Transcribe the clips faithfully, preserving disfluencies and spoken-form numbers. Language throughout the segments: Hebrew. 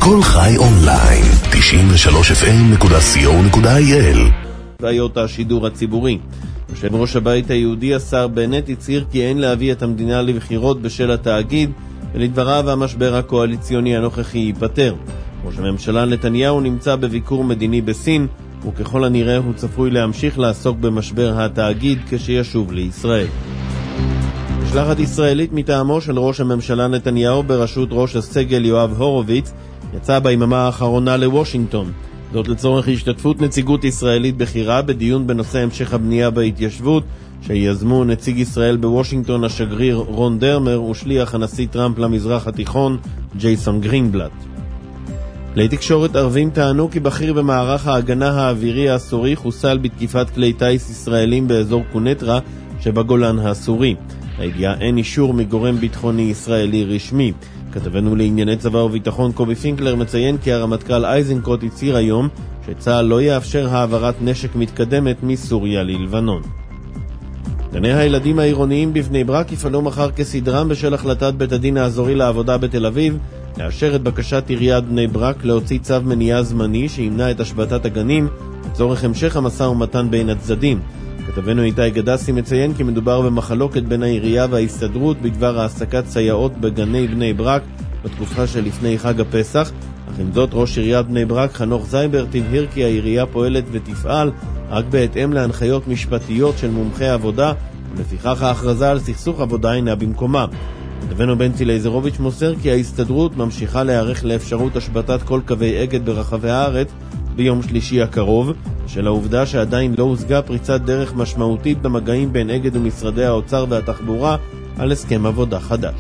כל חי אונליין, תשעים ושלוש אף אם נקודה סי או נקודה איי אל. בעיות השידור הציבורי. יושב ראש הבית היהודי השר בנט הצהיר כי אין להביא את המדינה לבחירות בשל התאגיד, ולדבריו המשבר הקואליציוני הנוכחי ייפטר. ראש הממשלה נתניהו נמצא בביקור מדיני בסין, וככל הנראה הוא צפוי להמשיך לעסוק במשבר התאגיד כשישוב לישראל. משלחת ישראלית מטעמו של ראש הממשלה נתניהו בראשות ראש הסגל יואב הורוביץ יצא ביממה האחרונה לוושינגטון. זאת לצורך השתתפות נציגות ישראלית בחירה בדיון בנושא המשך הבנייה בהתיישבות שיזמו נציג ישראל בוושינגטון השגריר רון דרמר ושליח הנשיא טראמפ למזרח התיכון ג'ייסון גרינבלט. כלי תקשורת ערבים טענו כי בכיר במערך ההגנה האווירי הסורי חוסל בתקיפת כלי טייס ישראלים באזור קונטרה שבגולן הסורי. הידיעה אין אישור מגורם ביטחוני ישראלי רשמי. כתבנו לענייני צבא וביטחון קובי פינקלר מציין כי הרמטכ"ל אייזנקוט הצהיר היום שצה"ל לא יאפשר העברת נשק מתקדמת מסוריה ללבנון. גני הילדים העירוניים בבני ברק יפעלו מחר כסדרם בשל החלטת בית הדין האזורי לעבודה בתל אביב לאשר את בקשת עיריית בני ברק להוציא צו מניעה זמני שימנע את השבתת הגנים לצורך המשך המשא ומתן בין הצדדים. כתבנו איתי גדסי מציין כי מדובר במחלוקת בין העירייה וההסתדרות בדבר העסקת סייעות בגני בני ברק בתקופה שלפני חג הפסח, אך עם זאת ראש עיריית בני ברק חנוך זייבר תבהיר כי העירייה פועלת ותפעל רק בהתאם להנחיות משפטיות של מומחי עבודה, ולפיכך ההכרזה על סכסוך עבודה אינה במקומה. כתבנו בנצי לייזרוביץ' מוסר כי ההסתדרות ממשיכה להיערך לאפשרות השבתת כל קווי אגד ברחבי הארץ ביום שלישי הקרוב, של העובדה שעדיין לא הושגה פריצת דרך משמעותית במגעים בין אגד ומשרדי האוצר והתחבורה על הסכם עבודה חדש.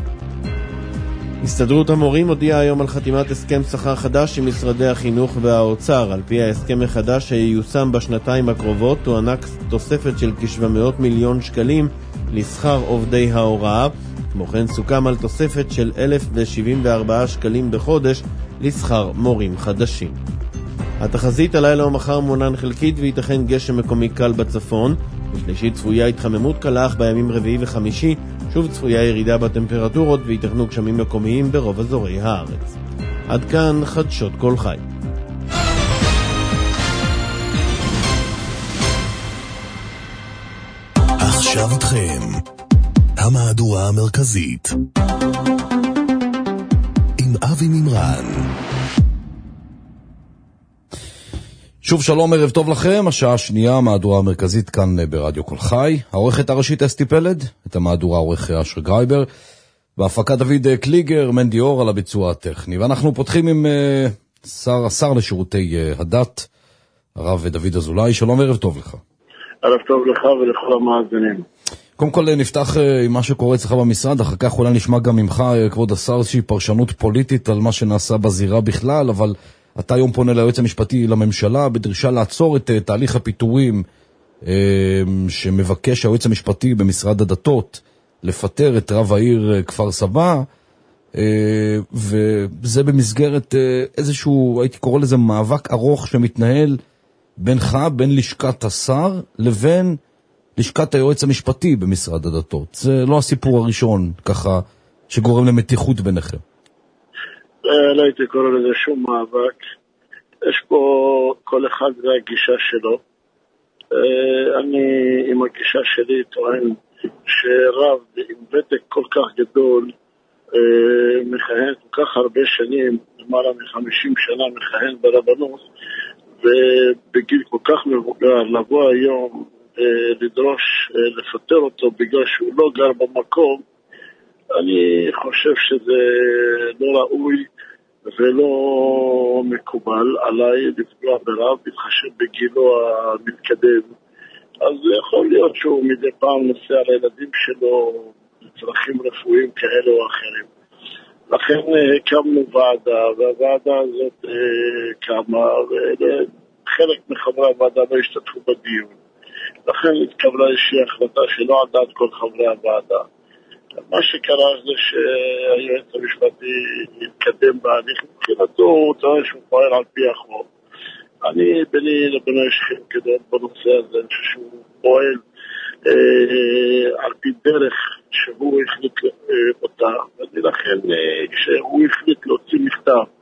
הסתדרות המורים הודיעה היום על חתימת הסכם שכר חדש עם משרדי החינוך והאוצר. על פי ההסכם החדש שייושם בשנתיים הקרובות תוענק תוספת של כ-שבע מאות מיליון שקלים לשכר עובדי ההוראה. כמו כן סוכם על תוספת של אלף שבעים וארבעה שקלים בחודש לשכר מורים חדשים. התחזית הלילה ומחר מונן חלקית וייתכן גשם מקומי קל בצפון. בשלישי צפויה התחממות קלה, אך בימים רביעי וחמישי שוב צפויה ירידה בטמפרטורות וייתכנו גשמים מקומיים ברוב אזורי הארץ. עד כאן חדשות כל חי. עכשיו איתכם המהדורה המרכזית עם אבי מימרן. שוב שלום, ערב טוב לכם. השעה השנייה, מהדורה המרכזית כאן ברדיו כל חי. העורכת הראשית אסתי פלד, את המהדורה עורך אשר גרייבר, בהפקה דוד קליגר, מנדי אור על הביצוע הטכני. ואנחנו פותחים עם uh, שר, השר לשירותי uh, הדת, הרב דוד אזולאי. שלום, ערב טוב לך. ערב טוב לך ולכל המאזינים. קודם כל נפתח uh, עם מה שקורה אצלך במשרד, אחר כך אולי נשמע גם ממך, uh, כבוד השר, שהיא פרשנות פוליטית על מה שנעשה בזירה בכלל, אבל אתה היום פונה ליועץ המשפטי לממשלה בדרישה לעצור את תהליך הפיטורים שמבקש היועץ המשפטי במשרד הדתות לפטר את רב העיר כפר סבא, וזה במסגרת איזשהו, הייתי קורא לזה מאבק ארוך שמתנהל בינך, בין לשכת השר לבין לשכת היועץ המשפטי במשרד הדתות. זה לא הסיפור הראשון ככה שגורם למתיחות ביניכם. לא הייתי קורא לזה שום מאבק. יש פה כל אחד והגישה שלו. אני עם הגישה שלי טוען שרב עם ותק כל כך גדול מכהן כל כך הרבה שנים, למעלה מחמישים שנה מכהן ברבנות, ובגיל כל כך מבוגר לבוא היום לדרוש לפטר אותו בגלל שהוא לא גר במקום, אני חושב שזה לא ראוי ולא מקובל עליי לפגוע ברב, להתחשב בגילו המתקדם. אז יכול להיות שהוא מדי פעם נוסע לילדים שלו לצרכים רפואיים כאלה או אחרים. לכן קמנו ועדה, והוועדה הזאת קמה, וחלק מחברי הוועדה לא השתתפו בדיון. לכן התקבלה איזושהי החלטה שלא על דעת כל חברי הוועדה. מה שקרה זה שהיועץ המשפטי התקדם בהליך, מבחינתו הוא טוען שהוא פועל על פי החוק. אני ביני לבינו יש חילוק גדול בנושא הזה, אני חושב שהוא פועל אה, על פי דרך שהוא החליט אה, אותה, ולכן אה, כשהוא החליט להוציא מכתב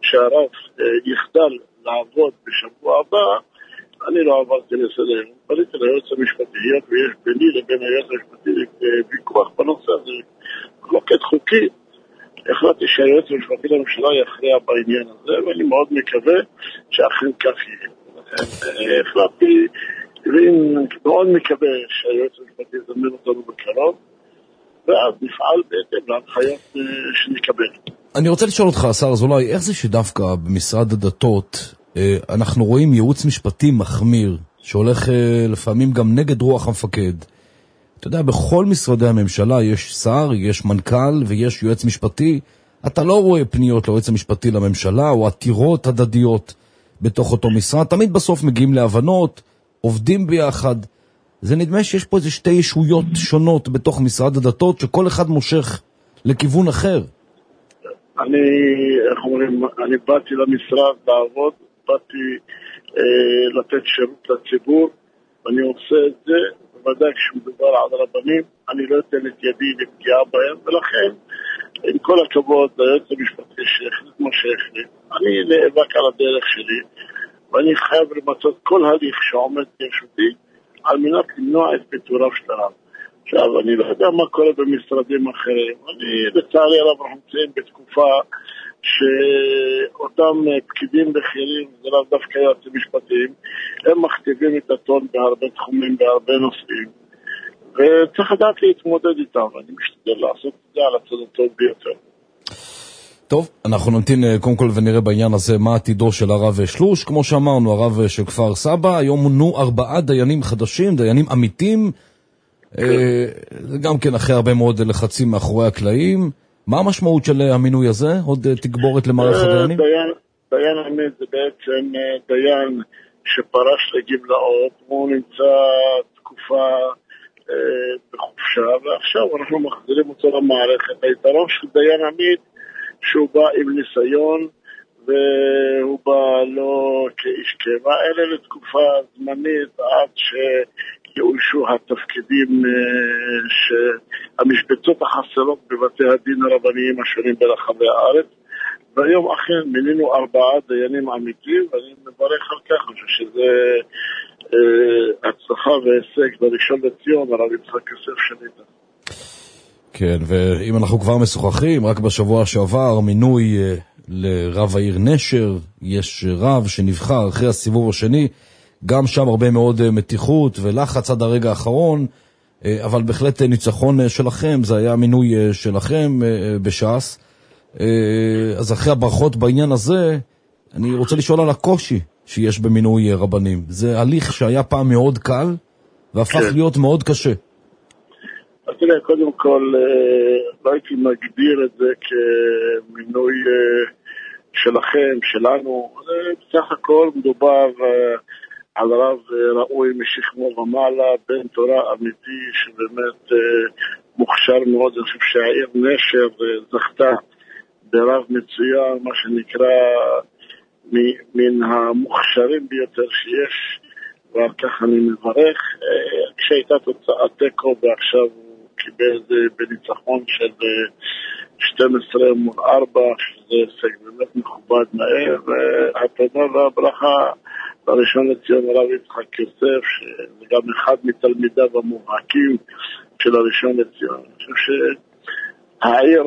שהרב יחדל לעבוד בשבוע הבא, אני לא עברתי לסדר. פניתי ליועץ המשפטי, ויש ביני לבין היועץ המשפטי ויכוח בנושא הזה, מחלוקת חוקית. החלטתי שהיועץ המשפטי לממשלה יכריע בעניין הזה, ואני מאוד מקווה שאכן כך יהיה. החלטתי, ואני מאוד מקווה שהיועץ המשפטי יזמן אותנו בקרוב, ואז נפעל בהתאם להנחיות שנקבל. אני רוצה לשאול אותך, השר אזולאי, איך זה שדווקא במשרד הדתות אנחנו רואים ייעוץ משפטי מחמיר, שהולך לפעמים גם נגד רוח המפקד? אתה יודע, בכל משרדי הממשלה יש שר, יש מנכ"ל ויש יועץ משפטי. אתה לא רואה פניות ליועץ המשפטי לממשלה או עתירות הדדיות בתוך אותו משרד. תמיד בסוף מגיעים להבנות, עובדים ביחד. זה נדמה שיש פה איזה שתי ישויות שונות בתוך משרד הדתות, שכל אחד מושך לכיוון אחר. אני, איך אומרים, אני באתי למשרד לעבוד, באתי אה, לתת שירות לציבור, ואני עושה את זה, בוודאי כשמדובר על רבנים, אני לא אתן את ידי לפגיעה בהם, ולכן, עם כל הכבוד, ליועץ המשפטי שהחליט מה שהחליט, אני נאבק על הדרך שלי, ואני חייב למצות כל הליך שעומד ברשותי, על מנת למנוע את פיטוריו של הרב. עכשיו, אני לא יודע מה קורה במשרדים אחרים. אני, לצערי הרב, אנחנו נמצאים בתקופה שאותם פקידים בכירים, זה לא דווקא יועצים משפטיים, הם מכתיבים את הטון בהרבה תחומים, בהרבה נושאים, וצריך לדעת להתמודד איתם. אני משתדל לעשות את זה על הצד הטוב ביותר. טוב, אנחנו נמתין קודם כל ונראה בעניין הזה מה עתידו של הרב שלוש. כמו שאמרנו, הרב של כפר סבא, היום מונו ארבעה דיינים חדשים, דיינים אמיתים, זה גם כן אחרי הרבה מאוד לחצים מאחורי הקלעים. מה המשמעות של המינוי הזה? עוד תגבורת למערך הדיינים? דיין אמת זה בעצם דיין שפרש לגמלאות, הוא נמצא תקופה בחופשה, ועכשיו אנחנו מחזירים אותו למערכת. היתרון של דיין אמת שהוא בא עם ניסיון, והוא בא לא כאיש קבע, אלא לתקופה זמנית עד שיאושו התפקידים, שהמשבצות החסרות בבתי הדין הרבניים השונים ברחבי הארץ. והיום אכן מינינו ארבעה דיינים אמיתיים, ואני מברך על כך, אני חושב שזה אה, הצלחה והישג בראשון לציון, הרב יצחק יוסף שליט"א. כן, ואם אנחנו כבר משוחחים, רק בשבוע שעבר מינוי אה, לרב העיר נשר, יש רב שנבחר אחרי הסיבוב השני, גם שם הרבה מאוד אה, מתיחות ולחץ עד הרגע האחרון, אה, אבל בהחלט אה, ניצחון אה, שלכם, זה היה מינוי אה, שלכם אה, בש"ס. אז אחרי הברכות בעניין הזה, אני רוצה לשאול על הקושי שיש במינוי רבנים. זה הליך שהיה פעם מאוד קל, והפך כן. להיות מאוד קשה. אז תראה, קודם כל, לא הייתי מגדיר את זה כמינוי שלכם, שלנו. בסך הכל מדובר על רב ראוי משכמו ומעלה, בן תורה אמיתי, שבאמת מוכשר מאוד. אני חושב שהעיר נשר זכתה ברב מצוין, מה שנקרא מן המוכשרים ביותר שיש, ועל כך אני מברך. כשהייתה תוצאת תיקו ועכשיו הוא קיבל בניצחון של שתים עשרה מול ארבע, שזה הישג באמת מכובד מהר, והתודה והברכה לראשון לציון הרב יצחק יוסף, שזה גם אחד מתלמידיו המובהקים של הראשון לציון. אני חושב שהעיר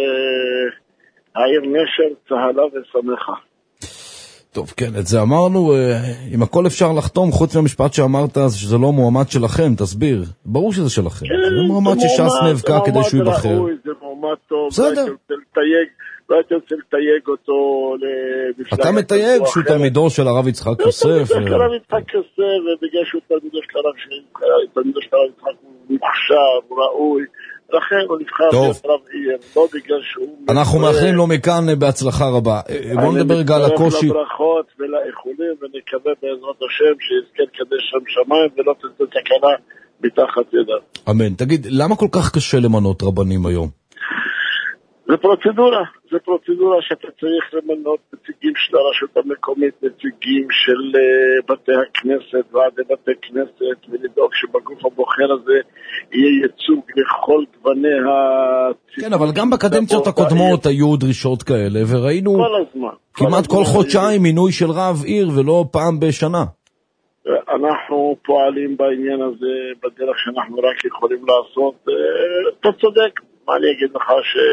העיר נשר צהלה ושמחה. טוב, כן, את זה אמרנו. אם הכל אפשר לחתום, חוץ מהמשפט שאמרת, שזה לא מועמד שלכם, תסביר. ברור שזה שלכם. כן, זה מועמד שש"ס נאבקה כדי שהוא ייבחר. זה מועמד טוב. בסדר. לא הייתי רוצה לתייג אותו למפלגה. אתה מתייג שהוא תלמידו של הרב יצחק יוסף. תלמידו של הרב יצחק יוסף, ובגלל שהוא תלמידו של הרב יצחק הוא מוכשר, הוא ראוי. לכן הוא נבחר להיות רב עיר, לא בגלל שהוא... אנחנו מאחלים לו מכאן בהצלחה רבה. בואו נדבר רגע על הקושי. אני מצטרף לברכות ולאיחולים, ונקווה בעזרת השם שיזכה לקדש שם שמיים ולא תצא תקנה מתחת ידיו. אמן. תגיד, למה כל כך קשה למנות רבנים היום? זה פרוצדורה, זה פרוצדורה שאתה צריך למנות נציגים של הרשות המקומית, נציגים של uh, בתי הכנסת ועדי בתי כנסת, ולדאוג שבגוף הבוחר הזה יהיה ייצוג לכל גווני הציבור. כן, אבל גם בקדנציות הקודמות היו דרישות כאלה, וראינו כל הזמן, כמעט כל, כל חודשיים מינוי של רב עיר ולא פעם בשנה. אנחנו פועלים בעניין הזה בדרך שאנחנו רק יכולים לעשות. אתה צודק, מה אני אגיד לך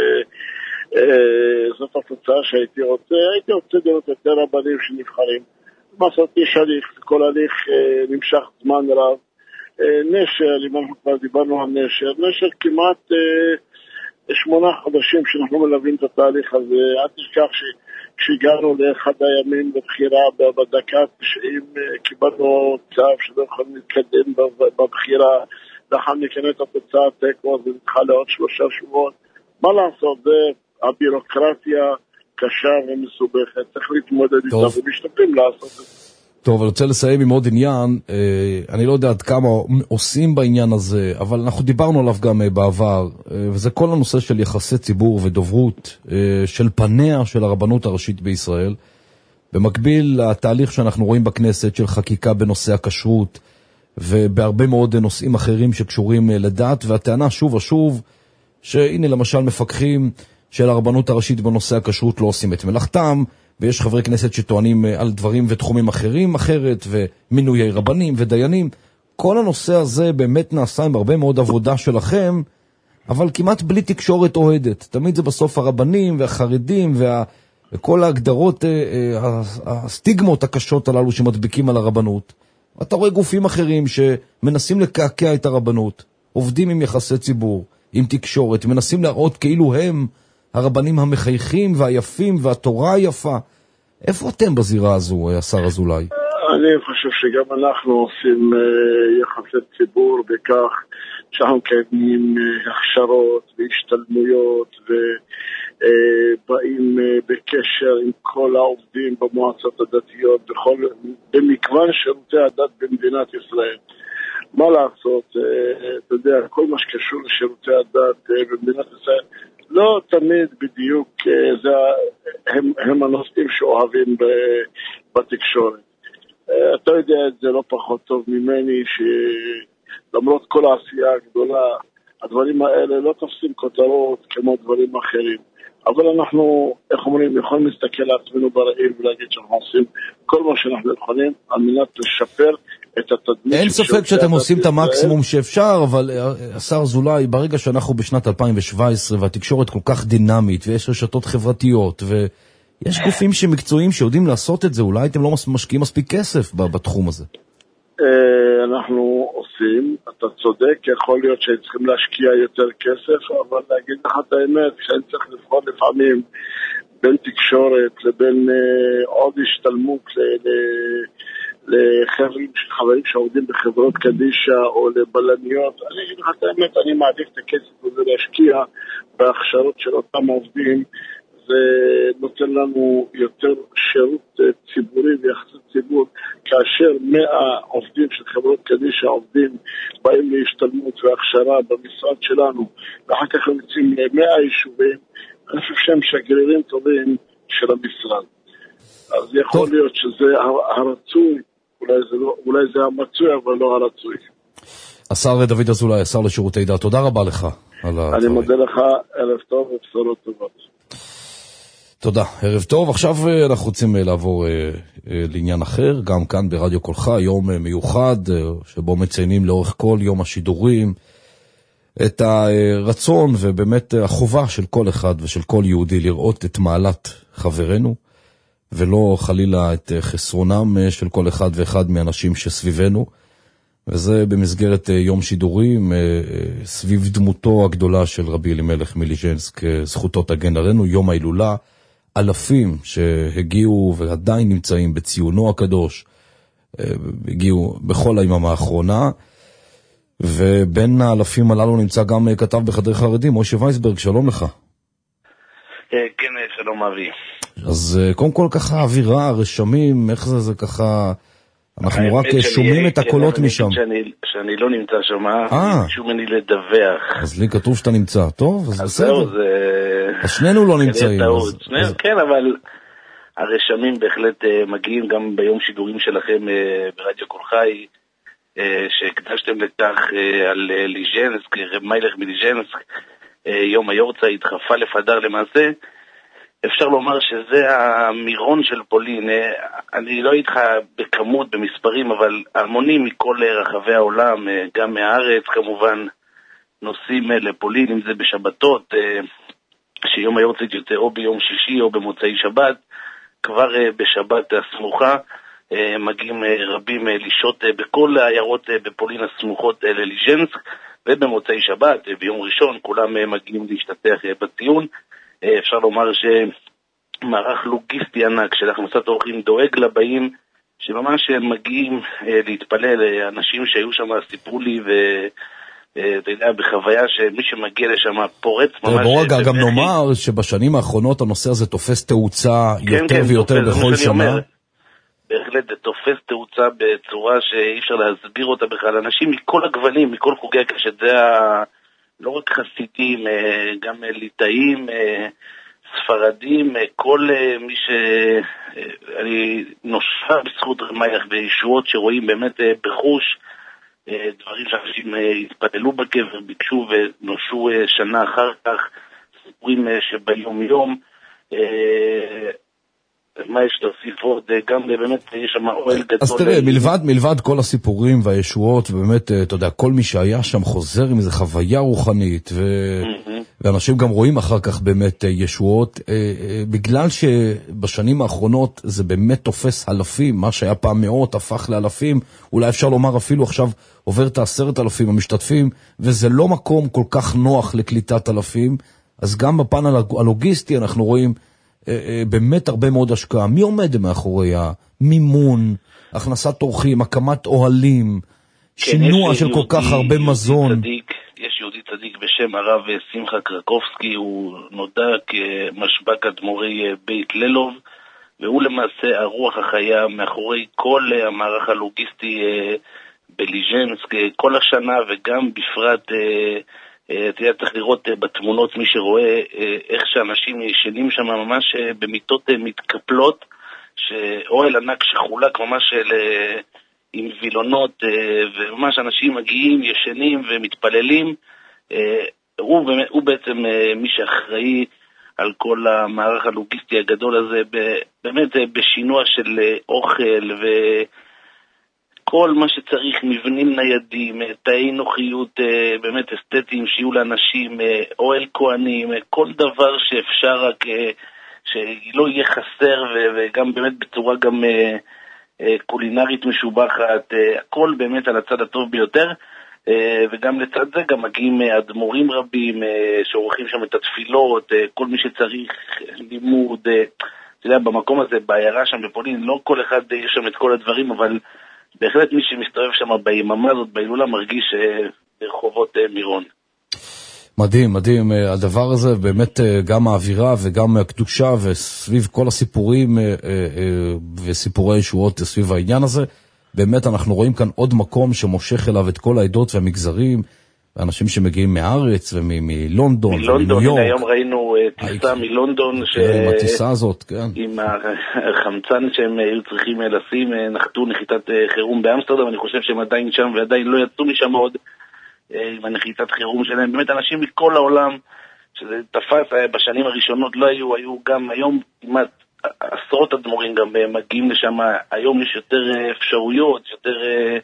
שזאת התוצאה שהייתי רוצה, הייתי רוצה לראות יותר רבנים שנבחרים. לעשות יש הליך, כל הליך נמשך זמן רב. נשר, אם אנחנו כבר דיברנו על נשר, נשר כמעט שמונה חודשים שאנחנו מלווים את התהליך הזה. אל תשכח ש... כשהגענו לאחד הימים בבחירה בדקה תשעים קיבלנו צו שלא יכולים להתקדם בבחירה, לאחר מכן את התוצאה תיקו, זה נדחה לעוד שלושה שבועות. מה לעשות? זה הבירוקרטיה קשה ומסובכת, צריך להתמודד איתה ומשתפים לעשות את זה. טוב, אני רוצה לסיים עם עוד עניין, אני לא יודע עד כמה עושים בעניין הזה, אבל אנחנו דיברנו עליו גם בעבר, וזה כל הנושא של יחסי ציבור ודוברות, של פניה של הרבנות הראשית בישראל, במקביל לתהליך שאנחנו רואים בכנסת של חקיקה בנושא הכשרות, ובהרבה מאוד נושאים אחרים שקשורים לדת, והטענה שוב ושוב, שהנה למשל מפקחים של הרבנות הראשית בנושא הכשרות לא עושים את מלאכתם, ויש חברי כנסת שטוענים על דברים ותחומים אחרים אחרת, ומינויי רבנים ודיינים. כל הנושא הזה באמת נעשה עם הרבה מאוד עבודה שלכם, אבל כמעט בלי תקשורת אוהדת. תמיד זה בסוף הרבנים והחרדים וה... וכל ההגדרות, הסטיגמות הקשות הללו שמדביקים על הרבנות. אתה רואה גופים אחרים שמנסים לקעקע את הרבנות, עובדים עם יחסי ציבור, עם תקשורת, מנסים להראות כאילו הם הרבנים המחייכים והיפים והתורה היפה. איפה אתם בזירה הזו, השר אזולאי? אני חושב שגם אנחנו עושים יחסי ציבור בכך שאנחנו מקיימים הכשרות והשתלמויות ובאים בקשר עם כל העובדים במועצות הדתיות בכל, במגוון שירותי הדת במדינת ישראל. מה לעשות, אתה יודע, כל מה שקשור לשירותי הדת במדינת ישראל לא תמיד בדיוק זה, הם, הם הנושאים שאוהבים בתקשורת. אתה יודע את זה לא פחות טוב ממני, שלמרות כל העשייה הגדולה, הדברים האלה לא תופסים כותרות כמו דברים אחרים. אבל אנחנו, איך אומרים, יכולים להסתכל לעצמנו בראי ולהגיד שאנחנו עושים כל מה שאנחנו יכולים על מנת לשפר את התדמית. אין ספק שאתם עושים את המקסימום שאפשר, אבל השר אזולאי, ברגע שאנחנו בשנת אלפיים שבע עשרה והתקשורת כל כך דינמית ויש רשתות חברתיות ויש גופים שמקצועיים שיודעים לעשות את זה, אולי אתם לא משקיעים מספיק כסף בתחום הזה? אנחנו עושים, אתה צודק, יכול להיות שצריכים להשקיע יותר כסף, אבל להגיד לך את האמת, שאני צריך לבחור לפעמים בין תקשורת לבין עוד השתלמות לחברים חברים שעובדים בחברות קדישה או לבלניות. אני אגיד לך את האמת, אני מעדיף את הכסף הזה להשקיע בהכשרות של אותם עובדים. זה נותן לנו יותר שירות ציבורי ויחסי ציבור, כאשר מאה עובדים של חברות קדישה עובדים באים להשתלמות והכשרה במשרד שלנו, ואחר כך הם יוצאים למאה יישובים. אני חושב שהם שגרירים טובים של המשרד. אז יכול להיות שזה הרצוי, אולי זה, לא, אולי זה המצוי, אבל לא הרצוי. השר דוד אזולאי, השר לשירותי דת, תודה רבה לך. אני מודה לך, ערב טוב ובשורות טובות. תודה, ערב טוב. עכשיו אנחנו רוצים לעבור אה, אה, לעניין אחר, גם כאן ברדיו כל חי, יום מיוחד, אה, שבו מציינים לאורך כל יום השידורים את הרצון ובאמת החובה של כל אחד ושל כל יהודי לראות את מעלת חברנו, ולא חלילה את חסרונם של כל אחד ואחד מהאנשים שסביבנו, וזה במסגרת יום שידורים סביב דמותו הגדולה של רבי אלימלך מליז'נסק, זכותו תגן עלינו, יום ההילולה. אלפים שהגיעו ועדיין נמצאים בציונו הקדוש, הגיעו בכל היממה האחרונה, ובין האלפים הללו נמצא גם כתב בחדרי חרדים, משה וייסברג, שלום לך. כן, שלום אבי. אז קודם כל ככה אווירה, רשמים, איך זה, זה ככה, אנחנו רק שומעים את הקולות משם. שאני לא נמצא שם, ביקשו ממני לדווח. אז לי כתוב שאתה נמצא, טוב, אז בסדר. אז שנינו לא נמצאים. כן, אבל הרשמים בהחלט מגיעים גם ביום שידורים שלכם ברדיו קול חי, שהקדשתם לכך על ליז'נסק, רב מיילך מליז'נסק, יום היורצייט, חפה לפדר למעשה. אפשר לומר שזה המירון של פולין. אני לא איתך בכמות, במספרים, אבל המונים מכל רחבי העולם, גם מהארץ כמובן, נוסעים לפולין, אם זה בשבתות, שיום היורצייט יוצא או ביום שישי או במוצאי שבת. כבר בשבת הסמוכה מגיעים רבים לשהות בכל העיירות בפולין הסמוכות לליז'נסק, ובמוצאי שבת, ביום ראשון, כולם מגיעים להשתתף בציון. אפשר לומר שמערך לוגיסטי ענק של הכנסת אורחים דואג לבאים, שממש מגיעים להתפלל. אנשים שהיו שם סיפרו לי, ואתה יודע, בחוויה שמי שמגיע לשם פורץ ממש... בוא רגע, גם נאמר שבשנים האחרונות הנושא הזה תופס תאוצה יותר ויותר בכל שנה. בהחלט זה תופס תאוצה בצורה שאי אפשר להסביר אותה בכלל. אנשים מכל הגוונים, מכל חוגי הקשת, זה לא רק חסידים, גם ליטאים, ספרדים, כל מי ש... אני נושא בזכות רמייך וישועות שרואים באמת בחוש דברים שאנשים התפתלו בקבר, ביקשו ונושו שנה אחר כך, סיפורים שביום יום. מה יש להוסיף עוד? גם באמת יש שם אוהל גדול. אז תראה, מלבד, מלבד כל הסיפורים והישועות, ובאמת, אתה יודע, כל מי שהיה שם חוזר עם איזו חוויה רוחנית, ו... ואנשים גם רואים אחר כך באמת ישועות, בגלל שבשנים האחרונות זה באמת תופס אלפים, מה שהיה פעם מאות הפך לאלפים, אולי אפשר לומר אפילו עכשיו עובר את העשרת אלפים המשתתפים, וזה לא מקום כל כך נוח לקליטת אלפים, אז גם בפן הלוגיסטי אנחנו רואים באמת הרבה מאוד השקעה. מי עומד מאחורי המימון, הכנסת אורחים, הקמת אוהלים, שינוע של כל כך הרבה מזון? יש יהודי צדיק בשם הרב שמחה קרקובסקי, הוא נודע כמשבק אדמו"רי בית ללוב, והוא למעשה הרוח החיה מאחורי כל המערך הלוגיסטי בליז'נסק כל השנה, וגם בפרט תהיה צריך לראות בתמונות, מי שרואה איך שאנשים ישנים שם ממש במיטות מתקפלות, שאוהל ענק שחולק ממש עם וילונות, וממש אנשים מגיעים, ישנים ומתפללים. הוא, הוא בעצם מי שאחראי על כל המערך הלוגיסטי הגדול הזה, באמת בשינוע של אוכל וכל מה שצריך, מבנים ניידים, תאי נוחיות באמת אסתטיים שיהיו לאנשים, אוהל כהנים, כל דבר שאפשר רק שלא יהיה חסר, וגם באמת בצורה גם קולינרית משובחת, הכל באמת על הצד הטוב ביותר. וגם לצד זה גם מגיעים אדמו"רים רבים שעורכים שם את התפילות, כל מי שצריך לימוד, אתה יודע, במקום הזה, בעיירה שם בפולין, לא כל אחד יש שם את כל הדברים, אבל בהחלט מי שמסתובב שם ביממה הזאת, בהילולה, מרגיש ברחובות מירון. מדהים, מדהים. הדבר הזה באמת גם האווירה וגם הקדושה, וסביב כל הסיפורים וסיפורי ישועות סביב העניין הזה, באמת אנחנו רואים כאן עוד מקום שמושך אליו את כל העדות והמגזרים, ואנשים שמגיעים מהארץ ומלונדון מלונדון, היום ראינו טיסה מלונדון עם הטיסה הזאת, כן, עם החמצן שהם היו צריכים לשים, נחתו נחיתת חירום באמסטרדם, אני חושב שהם עדיין שם ועדיין לא יצאו משם עוד עם הנחיתת חירום שלהם. באמת אנשים מכל העולם, שזה תפס בשנים הראשונות, לא היו, היו גם היום כמעט עשרות אדמו"רים גם מגיעים לשם. היום יש יותר אפשרויות, יותר,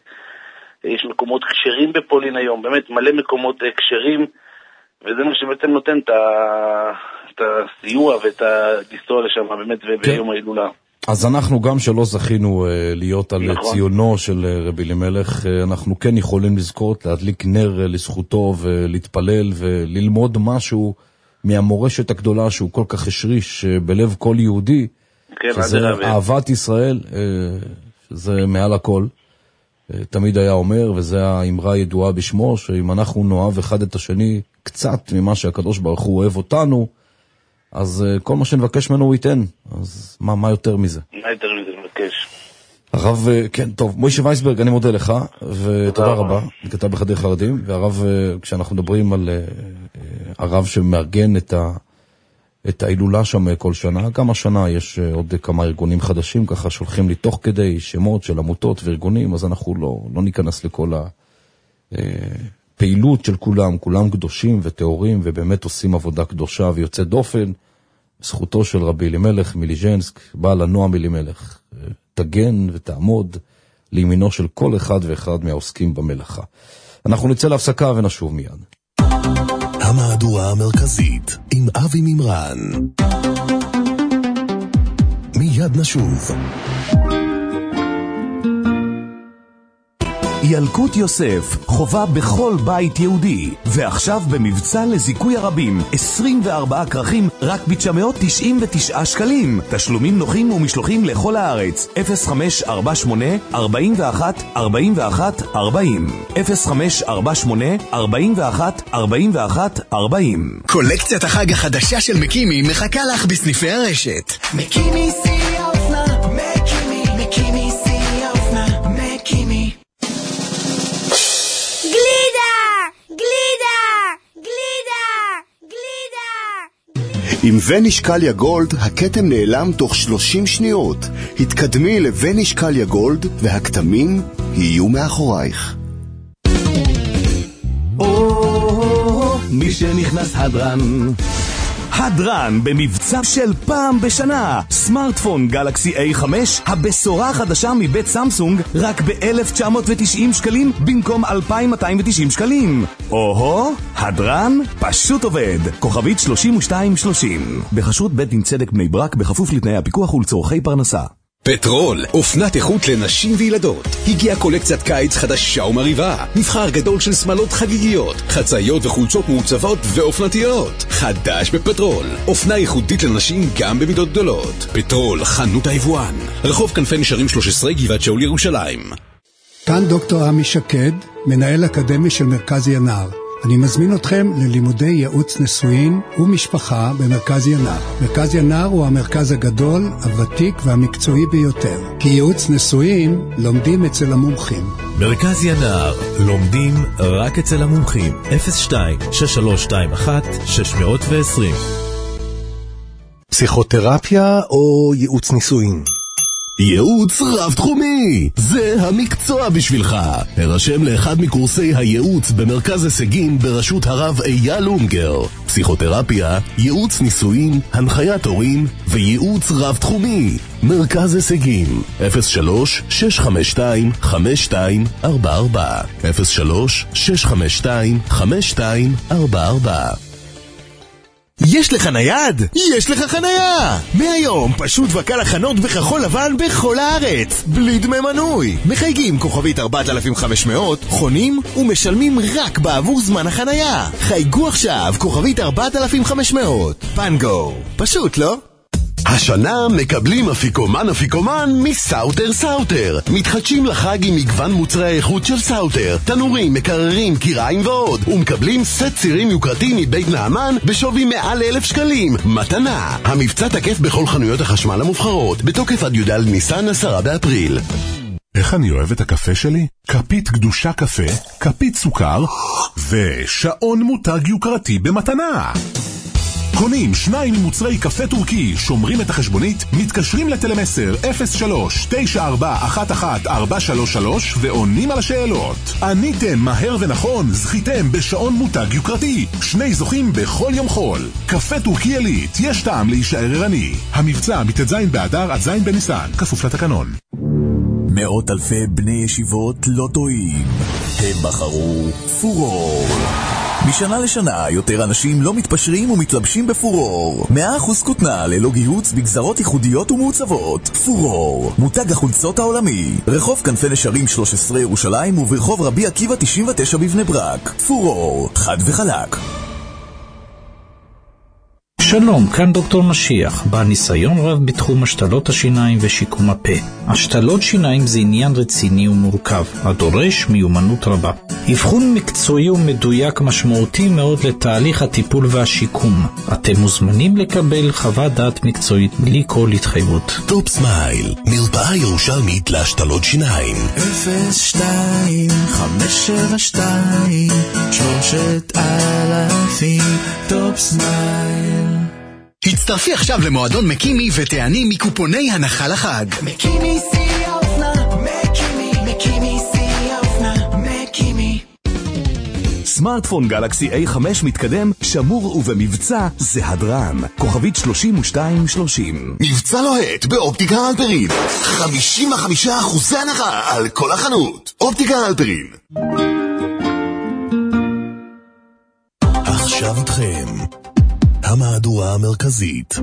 יש מקומות קשרים בפולין היום, באמת מלא מקומות קשרים, וזה מה שבעצם נותן את הסיוע ואת הלנסוע לשם באמת ביום ההילולה. אז אנחנו גם שלא זכינו להיות על ציונו של רבי אלימלך, אנחנו כן יכולים לזכות, להדליק נר לזכותו ולהתפלל וללמוד משהו מהמורשת הגדולה שהוא כל כך השריש בלב כל יהודי, שזה אהבת ישראל, שזה מעל הכל. תמיד היה אומר, וזה האמרה ידועה בשמו, שאם אנחנו נאהב אחד את השני קצת ממה שהקדוש ברוך הוא אוהב אותנו, אז כל מה שנבקש ממנו הוא ייתן. אז מה, מה יותר מזה? מה יותר מזה מבקש? הרב, כן, טוב, מוישה וייסברג, אני מודה לך, ותודה רבה, כתב בחדי חרדים, והרב, כשאנחנו מדברים על הרב שמארגן את, ה, את ההילולה שם כל שנה. גם השנה יש עוד כמה ארגונים חדשים, ככה שולחים לי תוך כדי שמות של עמותות וארגונים, אז אנחנו לא, לא ניכנס לכל הפעילות של כולם, כולם קדושים וטהורים, ובאמת עושים עבודה קדושה ויוצא דופן. זכותו של רבי אלימלך מליז'נסק, בעל הנועם אלימלך, תגן ותעמוד לימינו של כל אחד ואחד מהעוסקים במלאכה. אנחנו נצא להפסקה ונשוב מיד. המהדורה המרכזית עם אבי ממרן. מיד נשוב. ילקוט יוסף, חובה בכל בית יהודי, ועכשיו במבצע לזיכוי הרבים, עשרים וארבעה כרכים רק ב-תשע מאות תשעים ותשעה שקלים. תשלומים נוחים ומשלוחים לכל הארץ. אפס חמש ארבע שמונה ארבעים ואחת ארבעים ואחת ארבעים אפס חמש ארבע שמונה ארבעים ואחת ארבעים ואחת ארבעים. קולקציית החג החדשה של מקימי מחכה לך בסניפי הרשת. מקימי שיא האופנה, מקימי, מקימי שיא האופנה, מקימי. עם וניש קליה גולד, הכתם נעלם תוך שלושים שניות. התקדמי לוניש קליה גולד, והכתמים יהיו מאחורייך. או, מי שנכנס הדרן. הדרן במבצע של פעם בשנה. סמארטפון גלקסי איי חמש, הבשורה החדשה מבית סמסונג, רק ב-אלף תשע מאות ותשעים שקלים במקום אלפיים מאתיים ותשעים שקלים. או-הו, הדרן פשוט עובד. כוכבית שלושים ושתיים שלושים. בחסות בית דין צדק בני ברק, בכפוף לתנאי הפיקוח ולצורכי פרנסה. פטרול, אופנת איכות לנשים וילדות. הגיעה קולקציית קיץ חדשה ומריבה. מבחר גדול של שמלות חגיגיות, חצאיות וחולצות מעוצבות ואופנתיות. חדש בפטרול, אופנה ייחודית לנשים גם במידות גדולות. פטרול, חנות היבואן. רחוב כנפי נשרים שלוש עשרה, גבעת שאול ירושלים. כאן דוקטור עמי שקד, מנהל אקדמי של מרכז ינר. אני מזמין אתכם ללימודי ייעוץ נישואין ומשפחה במרכז ינר. מרכז ינר הוא המרכז הגדול, הוותיק והמקצועי ביותר. כי ייעוץ נישואין לומדים אצל המומחים. מרכז ינר, לומדים רק אצל המומחים. אפס שתיים שש שלוש שתיים אחת שש עשרים. פסיכותרפיה או ייעוץ נישואין? ייעוץ רב תחומי, זה המקצוע בשבילך. הרשם לאחד מקורסי הייעוץ במרכז הישגים בראשות הרב אייל אונגר. פסיכותרפיה, ייעוץ נישואין, הנחיית הורים וייעוץ רב תחומי. מרכז הישגים אפס שלוש שש חמש שתיים חמש שתיים ארבע ארבע אפס שלוש שש חמש שתיים חמש שתיים ארבע ארבע. יש לך נייד? יש לך חנייה! מהיום פשוט וקל החנות בכחול לבן בכל הארץ, בלי דמי מנוי. מחייגים כוכבית ארבעת אלפים וחמש מאות, חונים ומשלמים רק בעבור זמן החנייה. חייגו עכשיו כוכבית ארבעת אלפים וחמש מאות. פנגו. פשוט, לא? השנה מקבלים אפיקומן אפיקומן מסאוטר סאוטר. מתחדשים לחג עם מגוון מוצרי האיכות של סאוטר, תנורים, מקררים, קיריים ועוד, ומקבלים סט צירים יוקרתי מבית נעמן בשווי מעל אלף שקלים מתנה. המבצע תקף בכל חנויות החשמל המובחרות, בתוקף עד י"ד ניסן עשרה באפריל. איך אני אוהב את הקפה שלי? כפית קדושה קפה, כפית סוכר ושעון מותג יוקרתי במתנה. קונים שניים ממוצרי קפה טורקי, שומרים את החשבונית, מתקשרים לטלמסר אפס שלוש תשע ארבע אחת אחת ארבע שלוש שלוש ועונים על השאלות. עניתם מהר ונכון, זכיתם בשעון מותג יוקרתי. שני זוכים בכל יום חול. קפה טורקי עילית, יש טעם להישאר ערני. המבצע מט"ז באדר עד ז' בניסן, כפוף לתקנון. מאות אלפי בני ישיבות לא טועים. הם בחרו פורור. משנה לשנה יותר אנשים לא מתפשרים ומתלבשים בפורור. מאה אחוז כותנה ללא גיהוץ בגזרות ייחודיות ומעוצבות. פורור, מותג החולצות העולמי. רחוב כנפי נשרים שלוש עשרה ירושלים וברחוב רבי עקיבא תשעים ותשע בבני ברק. פורור, חד וחלק. שלום, כאן דוקטור משיח, בעל ניסיון רב בתחום השתלות השיניים ושיקום הפה. השתלות שיניים זה עניין רציני ומורכב, הדורש מיומנות רבה. אבחון מקצועי ומדויק משמעותי מאוד לתהליך הטיפול והשיקום. אתם מוזמנים לקבל חוות דעת מקצועית בלי כל התחייבות. טופ סמייל, מרפאה ירושלמית להשתלות שיניים. אפס שתיים חמש שבע שתיים שלושת אלפים. טופ סמייל. הצטרפי עכשיו למועדון מקימי ותעני מקופוני הנחה לחג. מקימי שיא האופנה, מקימי, מקימי שיא האופנה, מקימי. סמארטפון גלקסי איי חמש מתקדם, שמור ובמבצע זה הדרן. כוכבית שלושים ושתיים שלושים. מבצע לוהט באופטיקה הלפרין. חמישים וחמישה אחוז הנחה על כל החנות. אופטיקה הלפרין. עכשיו איתכם המהדורה המרכזית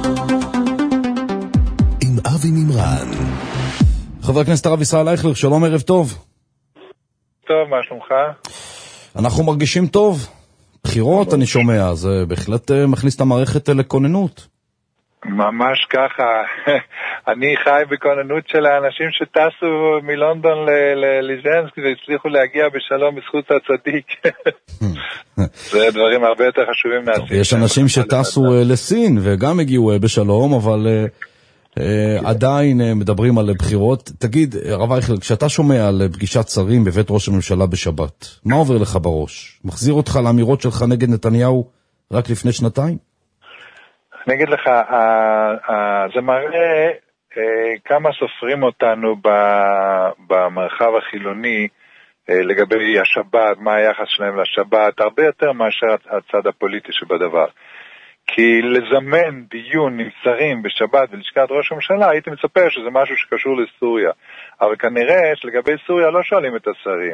עם אבי מימרן. חבר הכנסת הרב ישראל אייכלר, שלום, ערב טוב. טוב, מה שלומך? אנחנו מרגישים טוב. בחירות אני שומע, זה בהחלט מכניס את המערכת לכוננות. ממש ככה. אני חי בכוננות של האנשים שטסו מלונדון לליז'נסק והצליחו להגיע בשלום בזכות הצדיק. זה דברים הרבה יותר חשובים נעשים. יש אנשים שטסו לסין וגם הגיעו בשלום, אבל עדיין מדברים על בחירות. תגיד, הרב אייכלר, כשאתה שומע על פגישת שרים בבית ראש הממשלה בשבת, מה עובר לך בראש? מחזיר אותך לאמירות שלך נגד נתניהו רק לפני שנתיים? אני אגיד לך, זה מראה כמה סופרים אותנו במרחב החילוני לגבי השבת, מה היחס שלהם לשבת, הרבה יותר מאשר הצד הפוליטי שבדבר. כי לזמן דיון עם שרים בשבת ולשכת ראש הממשלה, הייתי מצפה שזה משהו שקשור לסוריה. אבל כנראה שלגבי סוריה לא שואלים את השרים.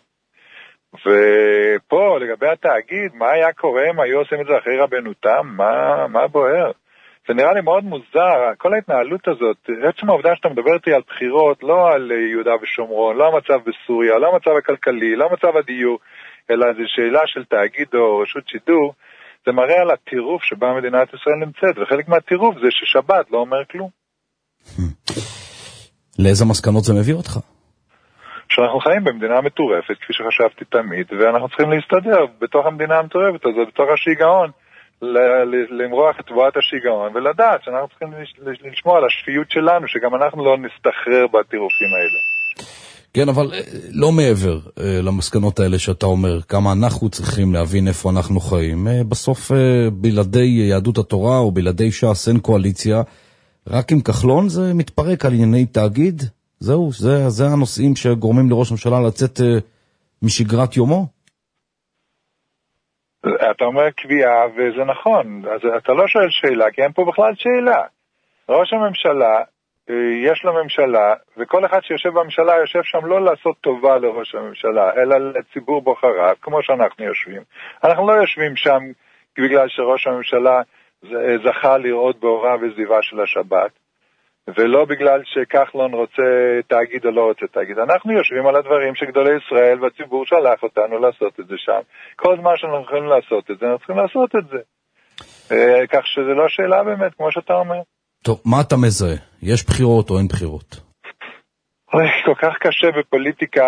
ופה, לגבי התאגיד, מה היה קורה אם היו עושים את זה אחרי רבנו תם? מה, מה בוער? זה נראה לי מאוד מוזר, כל ההתנהלות הזאת, עצם העובדה שאתה מדבר איתי על בחירות, לא על יהודה ושומרון, לא המצב בסוריה, לא המצב הכלכלי, לא המצב הדיור, אלא זו שאלה של תאגיד או רשות שידור, זה מראה על הטירוף שבה מדינת ישראל נמצאת, וחלק מהטירוף זה ששבת לא אומר כלום. לאיזה מסקנות זה מביא אותך? שאנחנו חיים במדינה מטורפת, כפי שחשבתי תמיד, ואנחנו צריכים להסתדר בתוך המדינה המטורפת הזאת, בתוך השיגעון, למרוח את תבואת השיגעון, ולדעת שאנחנו צריכים לשמוע על השפיות שלנו, שגם אנחנו לא נסתחרר בטירופים האלה. כן, אבל לא מעבר למסקנות האלה שאתה אומר, כמה אנחנו צריכים להבין איפה אנחנו חיים. בסוף בלעדי יהדות התורה או בלעדי ש"ס אין קואליציה, רק עם כחלון זה מתפרק על ענייני תאגיד. זהו, זה, זה הנושאים שגורמים לראש הממשלה לצאת משגרת יומו? אתה אומר קביעה, וזה נכון. אז אתה לא שואל שאלה, כי אין פה בכלל שאלה. ראש הממשלה, יש לו ממשלה, וכל אחד שיושב בממשלה יושב שם לא לעשות טובה לראש הממשלה, אלא לציבור בוחריו, כמו שאנחנו יושבים. אנחנו לא יושבים שם בגלל שראש הממשלה זכה לראות באורה וזיבה של השבת, ולא בגלל שכחלון רוצה תאגיד או לא רוצה תאגיד. אנחנו יושבים על הדברים שגדולי ישראל והציבור שלח אותנו לעשות את זה שם. כל זמן שאנחנו יכולים לעשות את זה, אנחנו צריכים לעשות את זה. כך שזה לא שאלה באמת, כמו שאתה אומר. טוב, מה אתה מזהה? יש בחירות או אין בחירות? כל כך קשה בפוליטיקה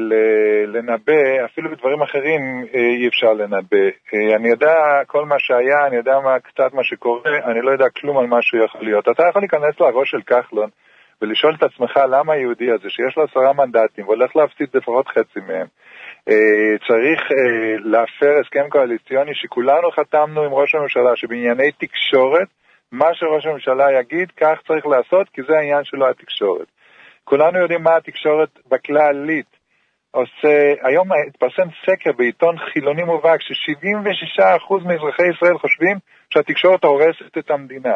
לנבא, אפילו בדברים אחרים אי אפשר לנבא. אני יודע כל מה שהיה, אני יודע מה, קצת מה שקורה, אני לא יודע כלום על מה שהוא יכול להיות. אתה יכול להיכנס לראש של כחלון ולשאול את עצמך למה היהודי הזה, שיש לו עשרה מנדטים והולך להפסיד לפחות חצי מהם, צריך להפר הסכם קואליציוני שכולנו חתמנו עם ראש הממשלה שבענייני תקשורת, מה שראש הממשלה יגיד, כך צריך לעשות, כי זה העניין שלו התקשורת. כולנו יודעים מה התקשורת בכללית עושה. היום התפרסם סקר בעיתון חילוני מובהק ש-שבעים ושישה אחוז מאזרחי ישראל חושבים שהתקשורת הורסת את המדינה.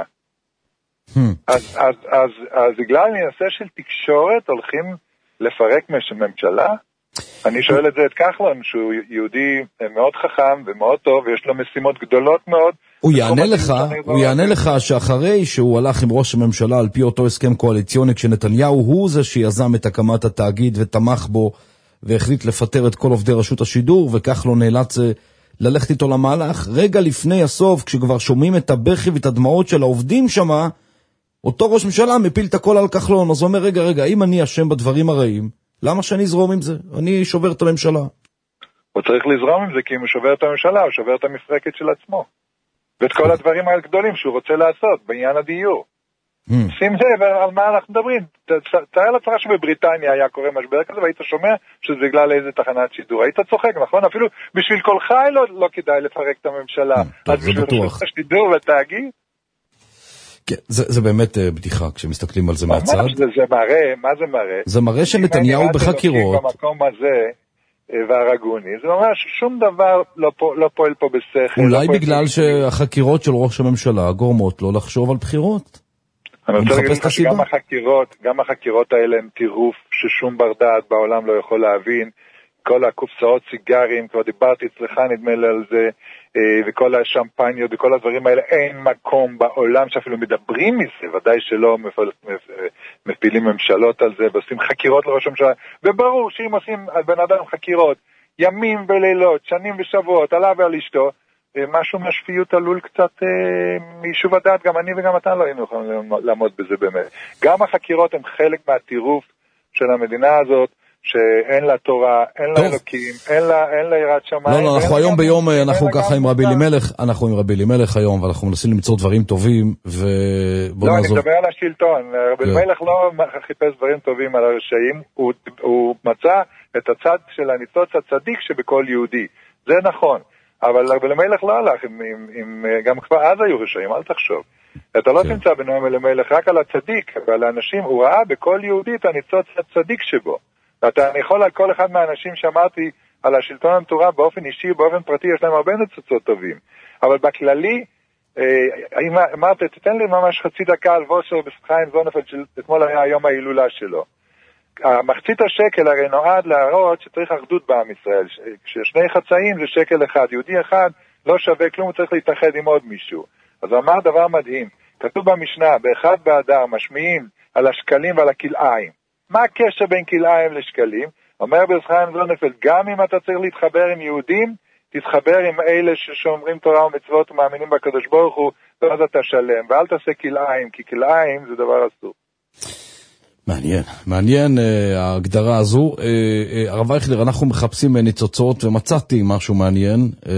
אז, אז, אז, אז בגלל נושא של תקשורת הולכים לפרק ממשלה? אני שואל את זה את כחלון, שהוא יהודי מאוד חכם ומאוד טוב, ויש לו משימות גדולות מאוד. הוא יענה לך, הוא יענה לך שאחרי שהוא הלך עם ראש הממשלה על פי אותו הסכם קואליציוני, כשנתניהו הוא זה שיזם את הקמת התאגיד ותמך בו, והחליט לפטר את כל עובדי רשות השידור, וכך לא נאלץ ללכת איתו למהלך. רגע לפני הסוף, כשכבר שומעים את הבכי ואת הדמעות של העובדים שמה, אותו ראש ממשלה מפיל את הכל על כחלון, אז הוא אומר, רגע, רגע, אם אני אשם בדברים הרעים, למה שאני אזרום עם זה? אני שובר את הממשלה. הוא צריך לזרום עם זה, כי אם הוא שובר את הממשלה, הוא שובר את המפרקת של עצמו. ואת כל הדברים האלה גדולים שהוא רוצה לעשות בעניין הדיור. שים לב על מה אנחנו מדברים. תאר לעצמך שבבריטניה היה קורה משבר כזה, והיית שומע שזה בגלל איזה תחנת שידור. היית צוחק, נכון? אפילו בשביל כל חי לא, לא כדאי לפרק את הממשלה. אז בשביל רשות השידור ותאגיד? כן, זה, זה באמת בדיחה כשמסתכלים על זה מהצד. ממש, זה, זה מראה, מה זה מראה? זה מראה שנתניהו בחקירות. במקום הזה, והרגוני, זה ממש שום דבר לא, לא פועל פה בשכל. אולי לא בגלל שהחקירות של ראש הממשלה גורמות לו לחשוב על בחירות. אני רוצה להגיד לך שגם החקירות, גם החקירות האלה הם טירוף ששום בר דעת בעולם לא יכול להבין. כל הקופסאות סיגרים, כבר דיברתי אצלך נדמה לי על זה, וכל השמפניות וכל הדברים האלה, אין מקום בעולם שאפילו מדברים מזה, ודאי שלא מפילים ממשלות על זה, ועושים חקירות לראש הממשלה, וברור שאם עושים על בן אדם חקירות, ימים ולילות, שנים ושבועות, עליו ועל אשתו, משהו מהשפיות עלול קצת מיישוב הדעת, גם אני וגם אתה לא היינו יכולים לעמוד בזה באמת. גם החקירות הן חלק מהטירוף של המדינה הזאת, שאין לה תורה, אין לה אלוקים, אין לה, אין לה יראת שמיים. לא, לא, אנחנו היום ביום, אנחנו ככה עם רבי אלימלך, אנחנו עם רבי אלימלך היום, ואנחנו מנסים למצוא דברים טובים, ובוא נעזוב. לא, אני מדבר על השלטון. רבי אלימלך לא חיפש דברים טובים על הרשעים, הוא, הוא מצא את הצד של הניצוץ הצדיק שבכל יהודי. זה נכון. אבל רבי אלימלך לא הלך, עם, עם, עם, גם כבר אז היו רשעים, אל תחשוב. אתה לא תמצא בנועם אלימלך רק על הצדיק, ועל האנשים, הוא ראה בכל יהודי את הניצוץ הצדיק שבו. אתה, אני יכול על כל אחד מהאנשים שאמרתי על השלטון המטורף באופן אישי, באופן פרטי, יש להם הרבה ניצוצות טובים. אבל בכללי, אם אמרת, תתן לי ממש חצי דקה על וושר בסחיים זונפלד, שאתמול היה היום ההילולה שלו. מחצית השקל הרי נועד להראות שצריך אחדות בעם ישראל. כששני חצאים זה שקל אחד, יהודי אחד לא שווה כלום, הוא צריך להתאחד עם עוד מישהו. אז הוא אמר דבר מדהים, כתוב במשנה, באחד באדר משמיעים על השקלים ועל הכלאיים. מה הקשר בין כלאיים לשקלים? אומר בסחיים זונפלד, גם אם אתה צריך להתחבר עם יהודים, תתחבר עם אלה ששומרים תורה ומצוות ומאמינים בקדוש ברוך הוא, ואז אתה שלם, ואל תעשה כלאיים, כי כלאיים זה דבר אסור. מעניין, מעניין ההגדרה הזו. הרב אייכלר, אנחנו מחפשים ניצוצות ומצאתי משהו מעניין.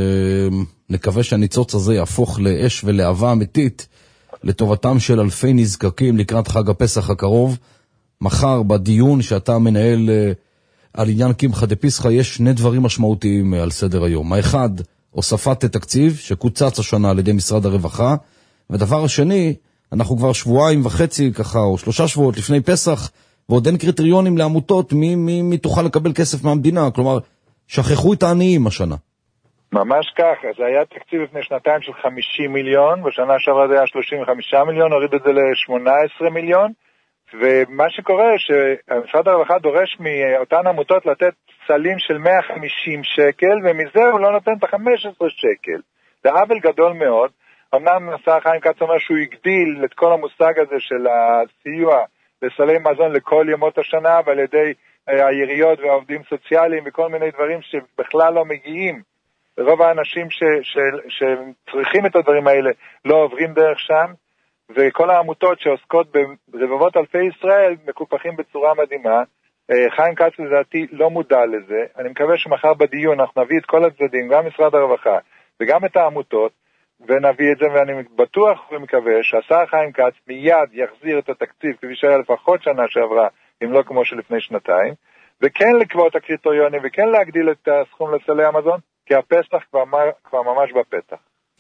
נקווה שהניצוץ הזה יהפוך לאש ולאהבה אמיתית לטובתם של אלפי נזקקים לקראת חג הפסח הקרוב. מחר בדיון שאתה מנהל על עניין קמחא דפסחא יש שני דברים משמעותיים על סדר היום. האחד, הוספת תקציב שקוצץ השנה על ידי משרד הרווחה, ודבר השני, אנחנו כבר שבועיים וחצי ככה, או שלושה שבועות לפני פסח, ועוד אין קריטריונים לעמותות מי, מי, מי תוכל לקבל כסף מהמדינה, כלומר, שכחו את העניים השנה. ממש ככה, זה היה תקציב לפני שנתיים של חמישים מיליון, בשנה שעברה זה היה שלושים וחמישה מיליון, הוריד את זה ל-שמונה עשרה מיליון, ומה שקורה שמשרד הרווחה דורש מאותן עמותות לתת סלים של מאה וחמישים שקל, ומזה הוא לא נותן את ה-חמישה עשר שקל. זה עוול גדול מאוד. אמנם השר חיים כץ אומר שהוא הגדיל את כל המושג הזה של הסיוע לסלי מזון לכל ימות השנה, ועל ידי העיריות והעובדים סוציאליים וכל מיני דברים שבכלל לא מגיעים. רוב האנשים ש, ש, שצריכים את הדברים האלה לא עוברים דרך שם, וכל העמותות שעוסקות ברבבות אלפי ישראל מקופחים בצורה מדהימה. חיים כץ לדעתי לא מודע לזה. אני מקווה שמחר בדיון אנחנו נביא את כל הצדדים, גם משרד הרווחה וגם את העמותות, ונביא את זה, ואני בטוח ומקווה שהשר חיים כץ מיד יחזיר את התקציב כפי שהיה לפחות שנה שעברה, אם לא כמו שלפני שנתיים, וכן לקבוע את הקריטריונים וכן להגדיל את הסכום לסלי המזון, כי הפסח כבר, כבר ממש בפתח.